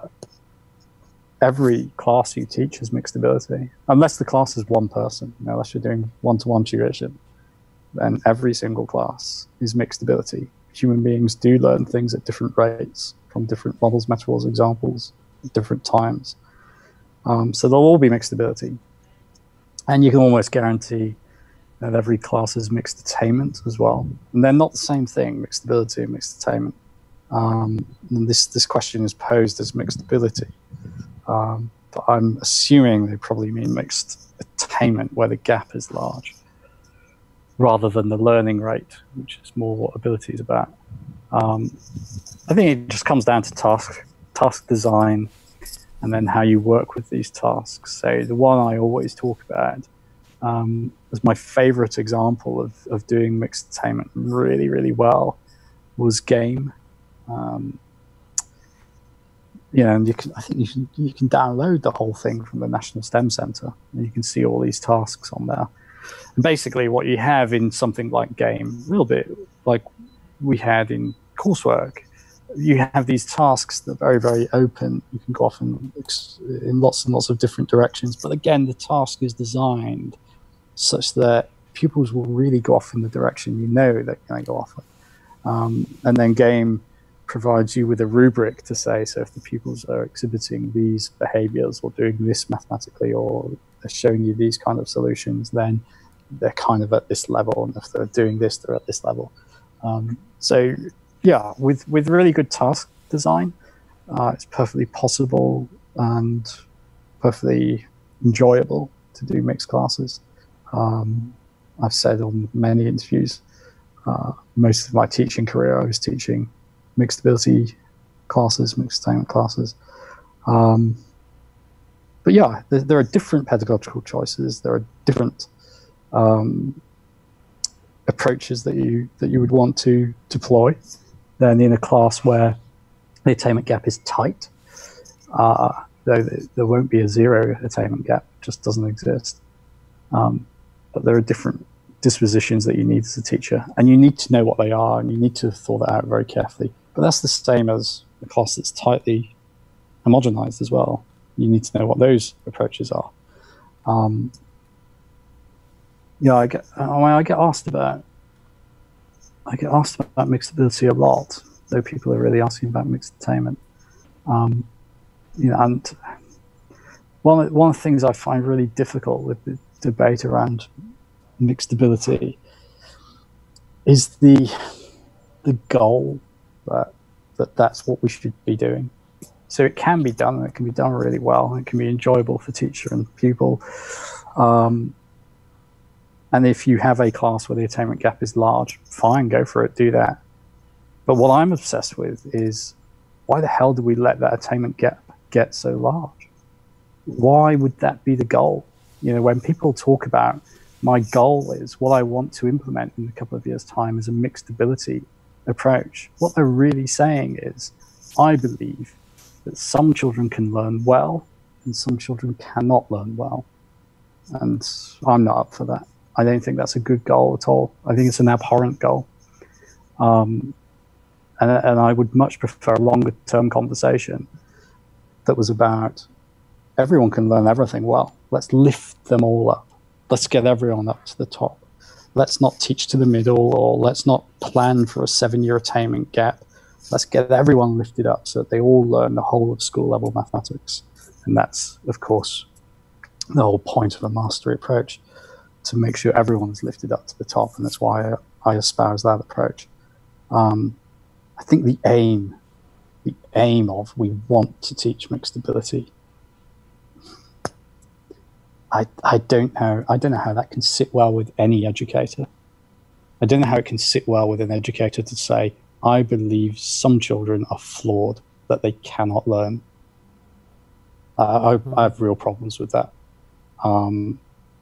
every class you teach has mixed ability, unless the class is one person. You know, unless you're doing one-to-one tuition, then every single class is mixed ability. Human beings do learn things at different rates from different models, metaphors, examples, at different times. Um, so they'll all be mixed ability. And you can almost guarantee that every class is mixed attainment as well. And they're not the same thing, mixed ability and mixed attainment. Um, and this, this question is posed as mixed ability. Um, but I'm assuming they probably mean mixed attainment, where the gap is large, rather than the learning rate, which is more what ability is about. Um, I think it just comes down to task, task design, and then how you work with these tasks. So the one I always talk about um, as my favorite example of, of doing mixed attainment really, really well was game. Um, you know, and you can, I think you can, you can download the whole thing from the National STEM Centre, and you can see all these tasks on there. And basically what you have in something like game, a little bit like we had in coursework, you have these tasks that are very, very open. You can go off in, in lots and lots of different directions. But again, the task is designed such that pupils will really go off in the direction you know they're going to go off with. Um, and then game provides you with a rubric to say, so if the pupils are exhibiting these behaviors or doing this mathematically, or they're showing you these kind of solutions, then they're kind of at this level. And if they're doing this, they're at this level. Um, so... Yeah, with, with really good task design, uh, it's perfectly possible and perfectly enjoyable to do mixed classes. Um, I've said on many interviews, uh, most of my teaching career, I was teaching mixed ability classes, mixed attainment classes. Um, but yeah, there, there are different pedagogical choices. There are different um, approaches that you that you would want to deploy. Then in a class where the attainment gap is tight, uh, though there won't be a zero attainment gap, it just doesn't exist. Um, but there are different dispositions that you need as a teacher, and you need to know what they are, and you need to have thought that out very carefully. But that's the same as a class that's tightly homogenized as well. You need to know what those approaches are. Um, yeah, I get, I get asked about I get asked about mixed ability a lot, though people are really asking about mixed attainment. Um, you know, and one one of the things I find really difficult with the debate around mixed ability is the the goal that that that's what we should be doing. So it can be done, and it can be done really well, and it can be enjoyable for teacher and pupil. Um, And if you have a class where the attainment gap is large, fine, go for it, do that. But what I'm obsessed with is, why the hell do we let that attainment gap get so large? Why would that be the goal? You know, when people talk about my goal is, what I want to implement in a couple of years' time is a mixed ability approach. What they're really saying is, I believe that some children can learn well and some children cannot learn well. And I'm not up for that. I don't think that's a good goal at all. I think it's an abhorrent goal. Um, and, and I would much prefer a longer term conversation that was about everyone can learn everything well. Let's lift them all up. Let's get everyone up to the top. Let's not teach to the middle, or let's not plan for a seven-year attainment gap. Let's get everyone lifted up so that they all learn the whole of school level mathematics. And that's, of course, the whole point of a mastery approach, to make sure everyone is lifted up to the top. And that's why I, I espouse that approach. Um, I think the aim, the aim of we want to teach mixed ability, I, I don't know. I don't know how that can sit well with any educator. I don't know how it can sit well with an educator to say, I believe some children are flawed, that they cannot learn. Uh, I, I have real problems with that. Um,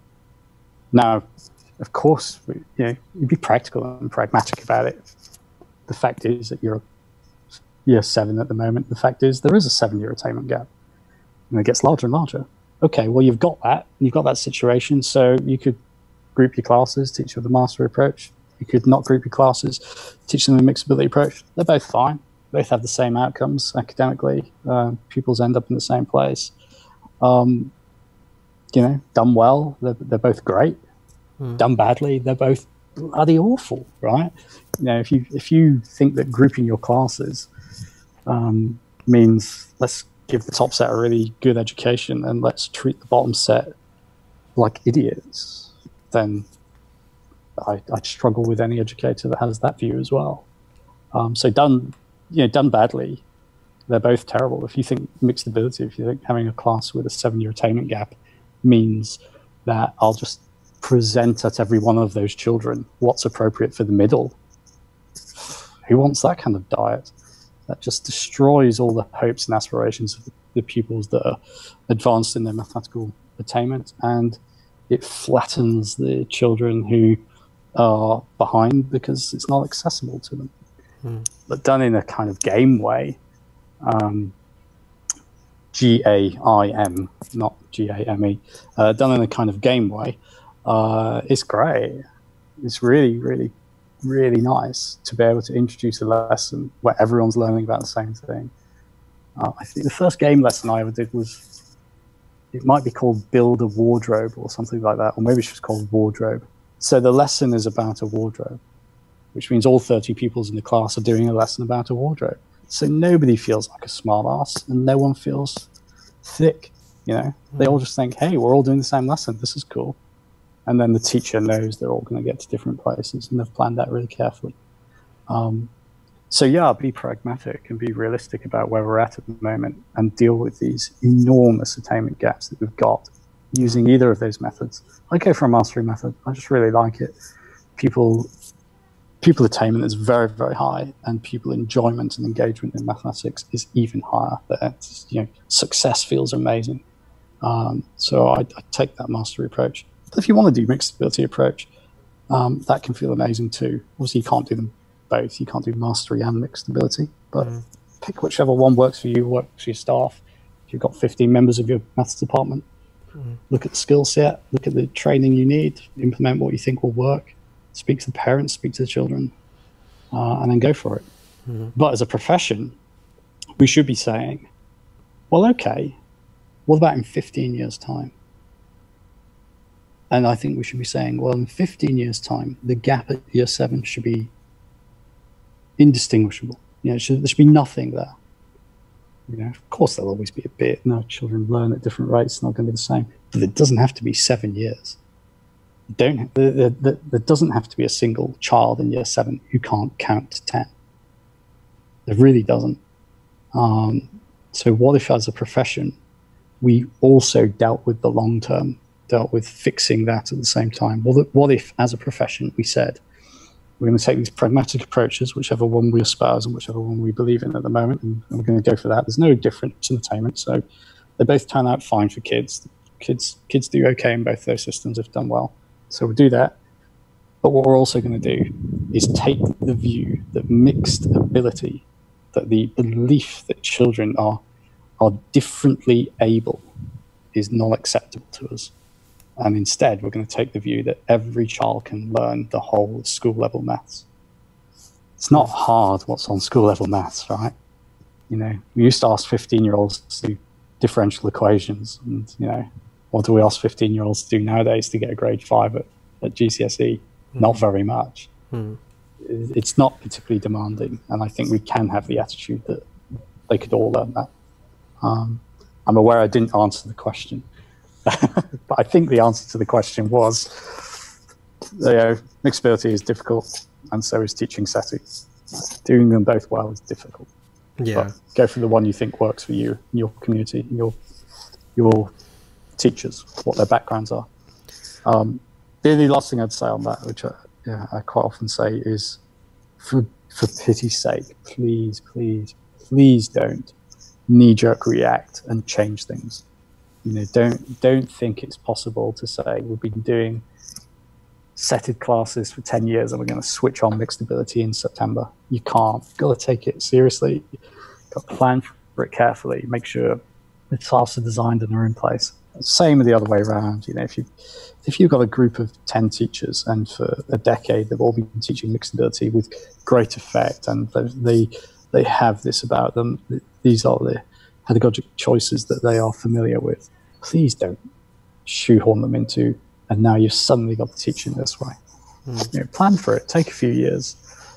now, of course, you know, you'd be practical and pragmatic about it. The fact is that you're year seven at the moment. The fact is there is a seven-year attainment gap, and it gets larger and larger. Okay, well, you've got that. You've got that situation, so you could group your classes, teach them the mastery approach. You could not group your classes, teach them the mixed ability approach. They're both fine. Both have the same outcomes academically. Uh, pupils end up in the same place. Um, you know, done well, they're, they're both great. Mm. Done badly, they're both bloody awful, right? You know, if you if you think that grouping your classes um, means let's give the top set a really good education and let's treat the bottom set like idiots, then I, I struggle with any educator that has that view as well. Um, so done, you know, done badly, they're both terrible. If you think mixed ability, if you think having a class with a seven-year attainment gap means that I'll just present at every one of those children what's appropriate for the middle, who wants that kind of diet? That just destroys all the hopes and aspirations of the pupils that are advanced in their mathematical attainment, and it flattens the children who are behind because it's not accessible to them. Mm. But done in a kind of game way, um, G A I M, not G A M E, uh, done in a kind of game way, uh, it's great. It's really, really, really nice to be able to introduce a lesson where everyone's learning about the same thing. Uh, I think the first game lesson I ever did was, it might be called Build a Wardrobe or something like that, or maybe it's just called Wardrobe. So the lesson is about a wardrobe, which means all thirty pupils in the class are doing a lesson about a wardrobe. So nobody feels like a smart ass and no one feels thick, you know? Mm. They all just think, hey, we're all doing the same lesson, this is cool. And then the teacher knows they're all going to get to different places and they've planned that really carefully. Um, so yeah, be pragmatic and be realistic about where we're at at the moment and deal with these enormous attainment gaps that we've got using either of those methods. I go for a mastery method. I just really like it. People, people attainment is very, very high, and people enjoyment and engagement in mathematics is even higher. That's, you know, success feels amazing. Um, so I, I take that mastery approach. But if you want to do mixed ability approach, um, that can feel amazing too. Obviously, you can't do them both. You can't do mastery and mixed ability, but mm. pick whichever one works for you, works for your staff. If you've got fifteen members of your maths department, mm. look at the skill set, look at the training you need, implement what you think will work, speak to the parents, speak to the children, uh, and then go for it. Mm. But as a profession, we should be saying, well, okay, what about in fifteen years' time? And I think we should be saying, well, in fifteen years' time, the gap at year seven should be indistinguishable. You know, should, there should be nothing there. You know, of course, there'll always be a bit. No, children learn at different rates. It's not going to be the same. But it doesn't have to be seven years. You don't. There, there, there doesn't have to be a single child in year seven who can't count to ten. There really doesn't. Um, so what if, as a profession, we also dealt with the long term? Dealt with fixing that at the same time. Well, what if, as a profession, we said we're going to take these pragmatic approaches, whichever one we espouse and whichever one we believe in at the moment, and we're going to go for that. There's no difference in attainment, so they both turn out fine for kids. Kids, kids do okay in both those systems if done well. So we'll do that. But what we're also going to do is take the view that mixed ability, that the belief that children are are differently able is not acceptable to us. And instead, we're going to take the view that every child can learn the whole of school level maths. It's not hard what's on school level maths, right? You know, we used to ask fifteen year olds to do differential equations. And, you know, what do we ask fifteen year olds to do nowadays to get a grade five at, at G C S E? Mm. Not very much. Mm. It's not particularly demanding. And I think we can have the attitude that they could all learn that. Um, I'm aware I didn't answer the question, but I think the answer to the question was, you know, mixed ability is difficult, and so is teaching SETI. Doing them both well is difficult. Yeah. But go for the one you think works for you, your community, your your teachers, what their backgrounds are. Um, the only last thing I'd say on that, which I, yeah, I quite often say, is for for pity's sake, please, please, please don't knee-jerk react and change things. You know, don't don't think it's possible to say we've been doing setted classes for ten years and we're going to switch on mixed ability in September. You can't. You've got to take it seriously. You've got to plan for it carefully. Make sure the tasks are designed and are in place. Same with the other way around. You know, if you if you've got a group of ten teachers and for a decade they've all been teaching mixed ability with great effect, and they they have this about them. These are the pedagogic choices that they are familiar with. Please don't shoehorn them into, and now you've suddenly got to teach in this way. Mm. You know, plan for it. Take a few years.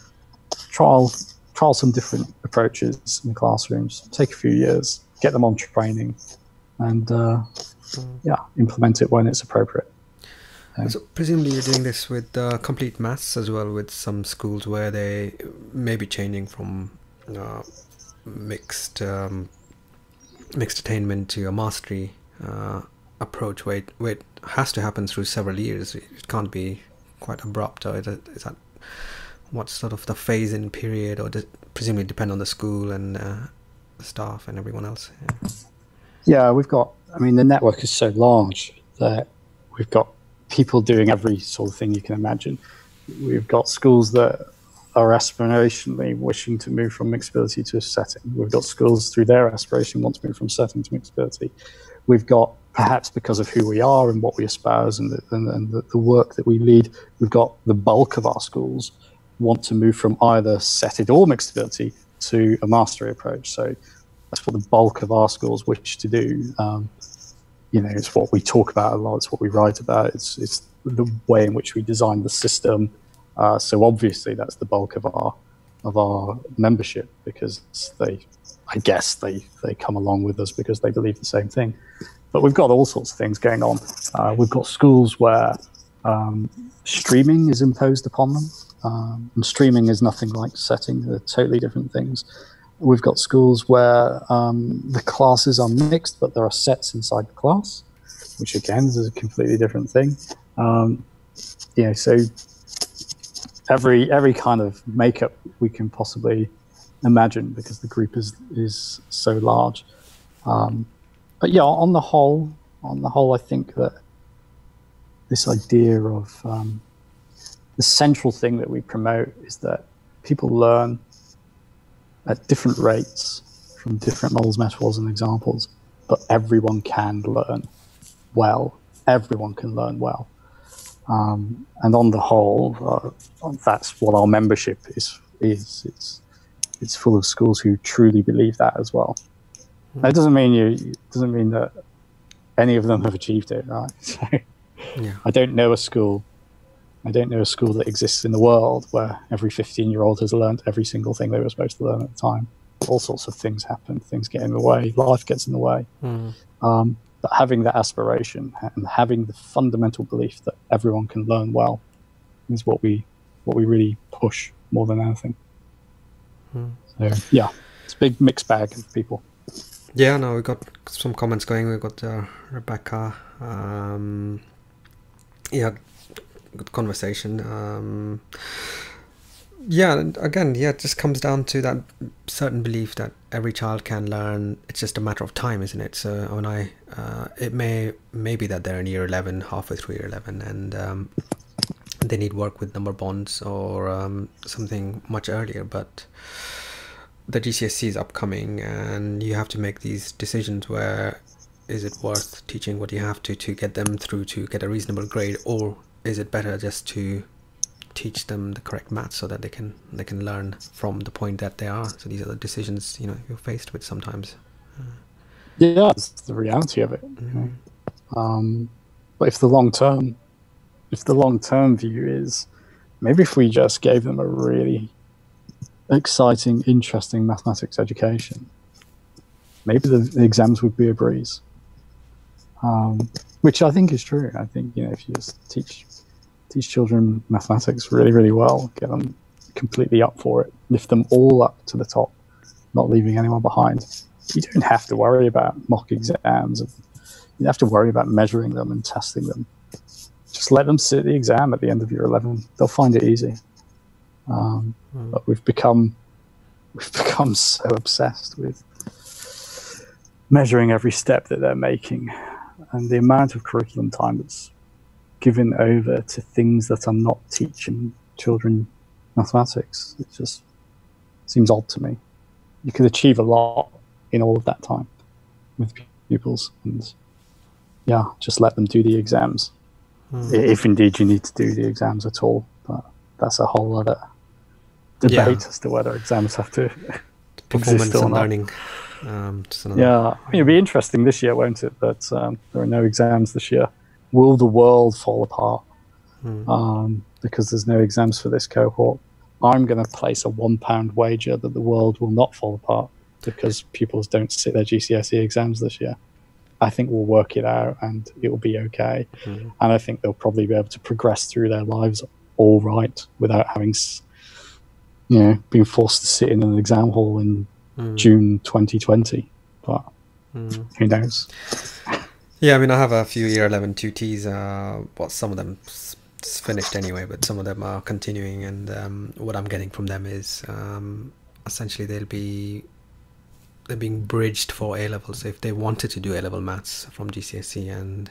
Trial, trial some different approaches in the classrooms. Take a few years. Get them on training, and uh, mm. yeah, implement it when it's appropriate. Um, so presumably you're doing this with uh, complete maths as well, with some schools where they may be changing from uh, mixed um, mixed attainment to a mastery uh, approach, where it, where it has to happen through several years. It can't be quite abrupt. Or is that what's sort of the phase-in period, or does it presumably depend on the school and uh, the staff and everyone else? Yeah. yeah, we've got. I mean, the network is so large that we've got people doing every sort of thing you can imagine. We've got schools that are aspirationally wishing to move from mixed ability to a setting. We've got schools through their aspiration want to move from setting to mixed ability. We've got, perhaps because of who we are and what we espouse and the, and, and the, the work that we lead, we've got the bulk of our schools want to move from either setted or mixed ability to a mastery approach. So that's what the bulk of our schools wish to do. Um, you know, it's what we talk about a lot. It's what we write about. It's it's the way in which we design the system. Uh, so obviously that's the bulk of our of our membership, because they, I guess they they come along with us because they believe the same thing. But we've got all sorts of things going on. Uh, we've got schools where um, streaming is imposed upon them, um, and streaming is nothing like setting. They're totally different things. We've got schools where um, the classes are mixed, but there are sets inside the class, which again is a completely different thing. Um, you know, so every every kind of makeup we can possibly imagine, because the group is is so large. Um, but yeah, on the whole, on the whole, I think that this idea of um, the central thing that we promote is that people learn at different rates from different models, metaphors, and examples, but everyone can learn well. Everyone can learn well. Um, and on the whole, uh, that's what our membership is. is. It's it's full of schools who truly believe that as well. Mm. That doesn't mean you. It doesn't mean that any of them have achieved it, right? So, yeah. I don't know a school. I don't know a school that exists in the world where every fifteen-year-old has learned every single thing they were supposed to learn at the time. All sorts of things happen. Things get in the way. Life gets in the way. Mm. Um, but having that aspiration and having the fundamental belief that everyone can learn well is what we what we really push more than anything. Mm. So yeah, it's a big mixed bag of people. Yeah, no, we got some comments going. We got uh, Rebecca. Um, yeah. Good conversation. Um, yeah, and again, yeah, it just comes down to that certain belief that every child can learn. It's just a matter of time, isn't it? So when I, uh, it may may be that they're in year eleven, halfway through year eleven, and um, they need work with number bonds or um, something much earlier. But the G C S E is upcoming, and you have to make these decisions where is it worth teaching what you have to to get them through to get a reasonable grade, or is it better just to teach them the correct maths so that they can they can learn from the point that they are. So these are the decisions, you know, you're faced with sometimes. Yeah, it's the reality of it. Mm-hmm. You know? um, but if the long term, if the long term view is maybe if we just gave them a really exciting, interesting mathematics education, maybe the, the exams would be a breeze. Um, which I think is true. I think, you know, if you just teach teach children mathematics really, really well, get them completely up for it, lift them all up to the top, not leaving anyone behind. You don't have to worry about mock exams. And you don't have to worry about measuring them and testing them. Just let them sit the exam at the end of year eleven. They'll find it easy. Um, mm. But we've become we've become so obsessed with measuring every step that they're making, and the amount of curriculum time that's given over to things that are not teaching children mathematics. It just seems odd to me. You could achieve a lot in all of that time with pupils, and yeah, just let them do the exams. Hmm. If indeed you need to do the exams at all. But that's a whole other debate yeah. as to whether exams have to performance or and not. learning. Um, yeah, I mean, it'll be interesting this year, won't it? That um, there are no exams this year. Will the world fall apart hmm. um, because there's no exams for this cohort? I'm going to place a one pound wager that the world will not fall apart because pupils don't sit their G C S E exams this year. I think we'll work it out and it will be okay. Hmm. And I think they'll probably be able to progress through their lives all right without having, you know, being forced to sit in an exam hall in hmm. June twenty twenty. But hmm. who knows? Yeah, I mean, I have a few year eleven tutees. Uh, well, some of them s- finished anyway, but some of them are continuing. And um, what I'm getting from them is um, essentially they'll be they're being bridged for A levels. So if they wanted to do A level maths from G C S E, and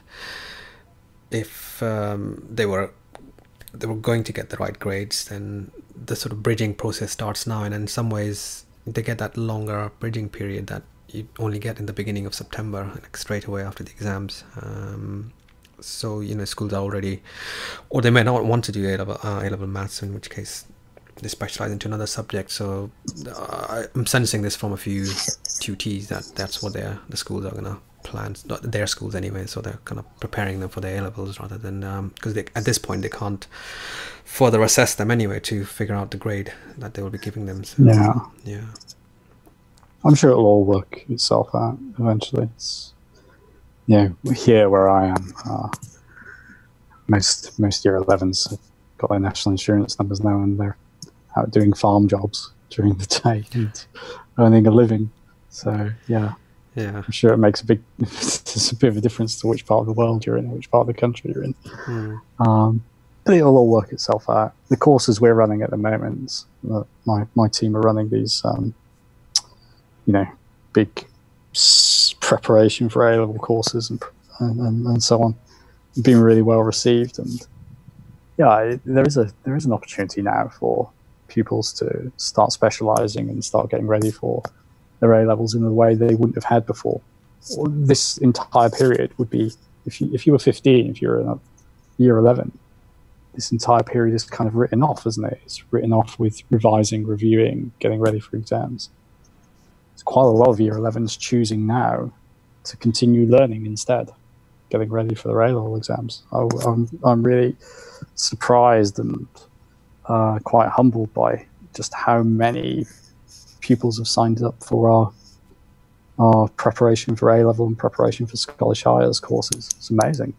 if um, they were they were going to get the right grades, then the sort of bridging process starts now. And in some ways, they get that longer bridging period that you only get in the beginning of September, like straight away after the exams. Um, so, you know, schools are already, or they may not want to do A-level, uh, A-level maths, in which case they specialize into another subject. So uh, I'm sensing this from a few tutees that that's what they're, the schools are going to plan, not their schools anyway, so they're kind of preparing them for the A-levels rather than, because um, at this point they can't further assess them anyway to figure out the grade that they will be giving them. So, yeah. Yeah. I'm sure it'll all work itself out eventually. It's, you know, here where I am, uh, most most year elevens have got their national insurance numbers now, and they're out doing farm jobs during the day and earning a living. So yeah, yeah, I'm sure it makes a big, it's a bit of a difference to which part of the world you're in, or which part of the country you're in. Mm. Um, but it'll all work itself out. The courses we're running at the moment, uh, my my team are running these. Um, you know, big s- preparation for A-level courses and, and and so on, being really well received. And yeah, it, there is a there is an opportunity now for pupils to start specializing and start getting ready for their A-levels in a way they wouldn't have had before. This entire period would be, if you if you were fifteen, if you were in year eleven, this entire period is kind of written off, isn't it? It's written off with revising, reviewing, getting ready for exams. There's quite a lot of year elevens choosing now to continue learning instead, getting ready for their A-level exams. I, I'm, I'm really surprised and uh, quite humbled by just how many pupils have signed up for our our preparation for A-level and preparation for Scottish Highers courses. It's amazing.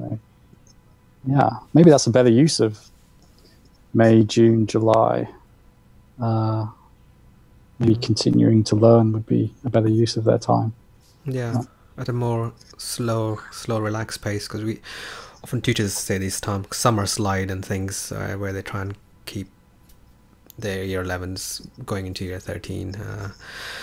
Yeah, maybe that's a better use of May, June, July. Uh, Maybe continuing to learn would be a better use of their time. Yeah, yeah. At a more slow, slow, relaxed pace, because we often tutors say these terms, summer slide and things, uh, where they try and keep their year elevens going into year thirteen. Uh,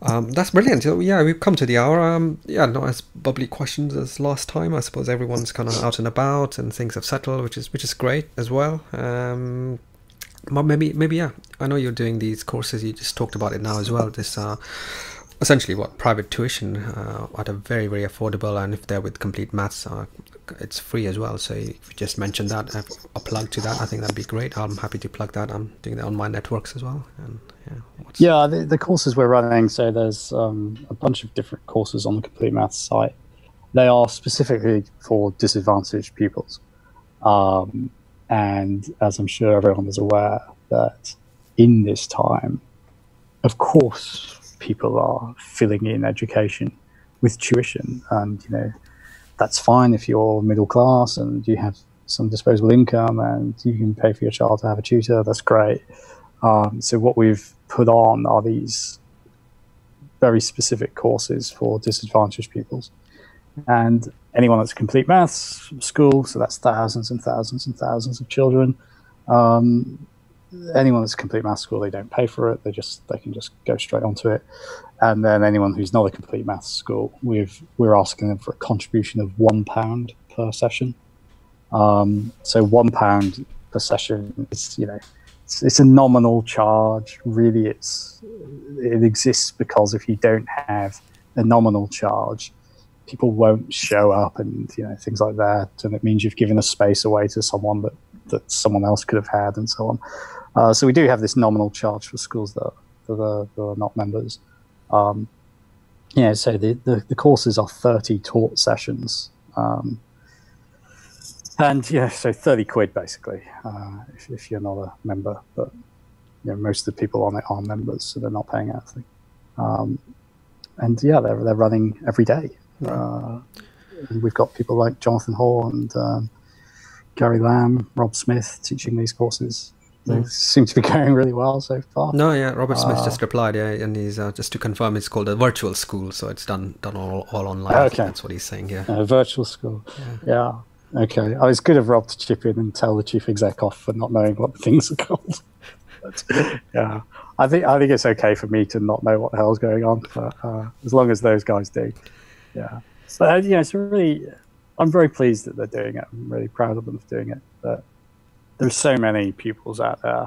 Um, that's brilliant. So, yeah, we've come to the hour. Um, yeah, not as bubbly questions as last time. I suppose everyone's kind of out and about and things have settled, which is which is great as well. Um, but maybe, maybe yeah. I know you're doing these courses. You just talked about it now as well. This uh, essentially what private tuition uh, at a very very affordable, and if they're with complete maths, uh, it's free as well. So if you just mentioned that, a, a plug to that, I think that'd be great. I'm happy to plug that. I'm doing that on my networks as well. And yeah, what's... yeah, the, the courses we're running. So there's um, a bunch of different courses on the Complete Maths site. They are specifically for disadvantaged pupils, um, and as I'm sure everyone is aware, that in this time, of course, people are filling in education with tuition, and you know. That's fine if you're middle class and you have some disposable income and you can pay for your child to have a tutor. That's great. Um, so what we've put on are these very specific courses for disadvantaged pupils. And anyone that's complete maths school, so that's thousands and thousands and thousands of children. Um, anyone that's complete maths school, they don't pay for it. They just they can just go straight onto it. And then anyone who's not a complete maths school, we've, we're asking them for a contribution of one pound per session. Um, so one pound per session is, you know, it's, it's a nominal charge. Really, it's it exists because if you don't have a nominal charge, people won't show up and you know things like that. And it means you've given a space away to someone that that someone else could have had, and so on. Uh, so we do have this nominal charge for schools that that are, that are not members. Um, yeah, so the, the, the courses are thirty taught sessions. Um, and yeah, so thirty quid basically, uh, if, if you're not a member, but you know, most of the people on it are members, so they're not paying anything. Um, and yeah, they're, they're running every day. Uh, and we've got people like Jonathan Hall and um, Gary Lamb, Rob Smith teaching these courses. They mm. seem to be going really well so far. No, yeah, Robert Smith uh, just replied, yeah, and he's uh, just to confirm, it's called a virtual school, so it's done done all all online. Okay, that's what he's saying. Yeah, a virtual school. Yeah. yeah. Okay. I was good of Rob to chip in and tell the chief exec off for not knowing what the things are called. But, yeah, I think I think it's okay for me to not know what the hell's going on, but uh, as long as those guys do. Yeah. So uh, yeah, it's really. I'm very pleased that they're doing it. I'm really proud of them for doing it. But there's so many pupils out there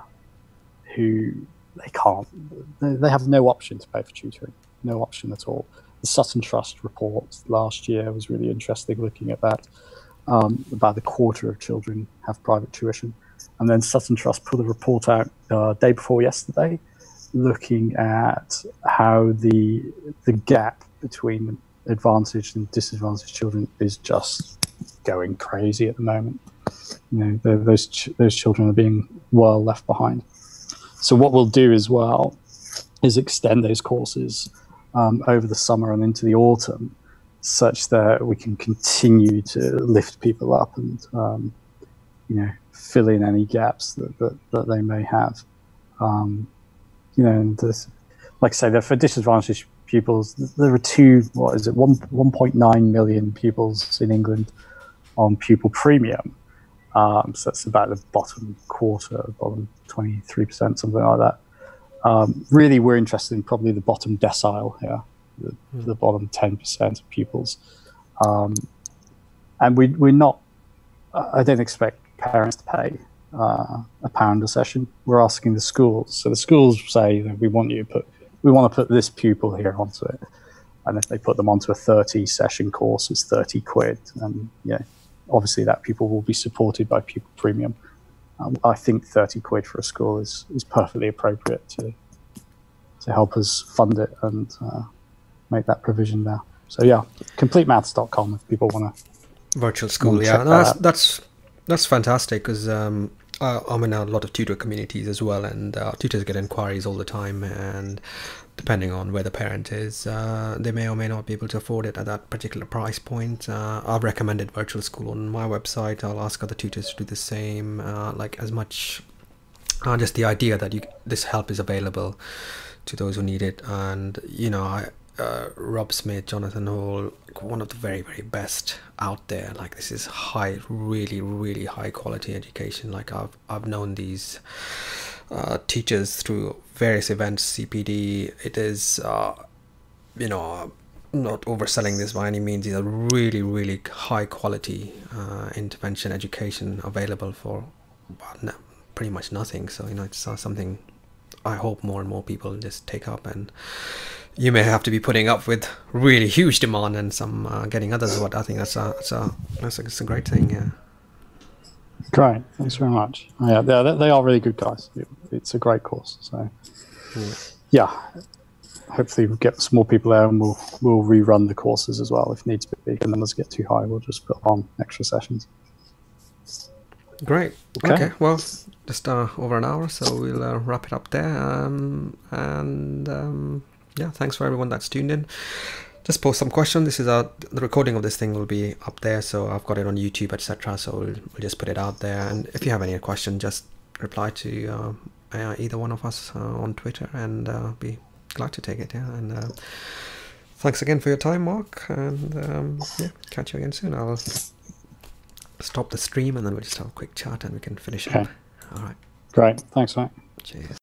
who they can't, they, they have no option to pay for tutoring, no option at all. The Sutton Trust report last year was really interesting looking at that. Um, about a quarter of children have private tuition. And then Sutton Trust put a report out uh, day before yesterday looking at how the the gap between advantaged and disadvantaged children is just going crazy at the moment. You know, the, those ch- those children are being well left behind. So what we'll do as well is extend those courses um, over the summer and into the autumn, such that we can continue to lift people up and um, you know fill in any gaps that that, that they may have. Um, you know, and this, like I say, they're for disadvantaged pupils. There are two, what is it, one one point nine million pupils in England on pupil premium. Um, so that's about the bottom quarter, bottom twenty-three percent, something like that. Um, really, we're interested in probably the bottom decile here, the, mm. the bottom ten percent of pupils. Um, and we, we're not, I don't expect parents to pay uh, a pound a session. We're asking the schools. So the schools say, you know, we want you to put, we want to put this pupil here onto it. And if they put them onto a thirty session course, it's thirty quid. And yeah, obviously that pupil will be supported by pupil premium. Um, I think thirty quid for a school is, is perfectly appropriate to to help us fund it and uh, make that provision there. So yeah, complete maths dot com if people want to. Virtual school, yeah. No, that's, that's that's fantastic because um, uh, I'm in a lot of tutor communities as well, and uh, tutors get inquiries all the time, and depending on where the parent is, uh, they may or may not be able to afford it at that particular price point. Uh, I've recommended virtual school on my website. I'll ask other tutors to do the same, uh, like as much, uh, just the idea that you, this help is available to those who need it. And, you know, I, uh, Rob Smith, Jonathan Hall, one of the very, very best out there. Like this is high, really, really high quality education. Like I've, I've known these uh, teachers through various events, C P D. It is uh, you know, not overselling this by any means. These are really, really high quality uh, intervention education available for well, no, pretty much nothing. So, you know, it's uh, something I hope more and more people just take up. And you may have to be putting up with really huge demand and some uh, getting others. But I think that's a, that's a, that's a, that's a great thing. Yeah. Great. Thanks very much. Yeah, they, they are really good guys. It's a great course. So, yeah. yeah. Hopefully we'll get some more people there, and we'll we'll rerun the courses as well if needs be. And then as get too high, we'll just put on extra sessions. Great. Okay. okay. Well, just uh, over an hour, so we'll uh, wrap it up there. Um, and um, yeah, thanks for everyone that's tuned in. Just post some questions. This is a the recording of this thing will be up there, so I've got it on YouTube, et cetera. So we'll, we'll just put it out there. And if you have any question, just reply to uh, uh, either one of us uh, on Twitter, and uh, be glad to take it. Yeah. And uh, thanks again for your time, Mark. And um, yeah, catch you again soon. I'll stop the stream, and then we'll just have a quick chat, and we can finish okay. up. All right. Great. Thanks, mate. Cheers.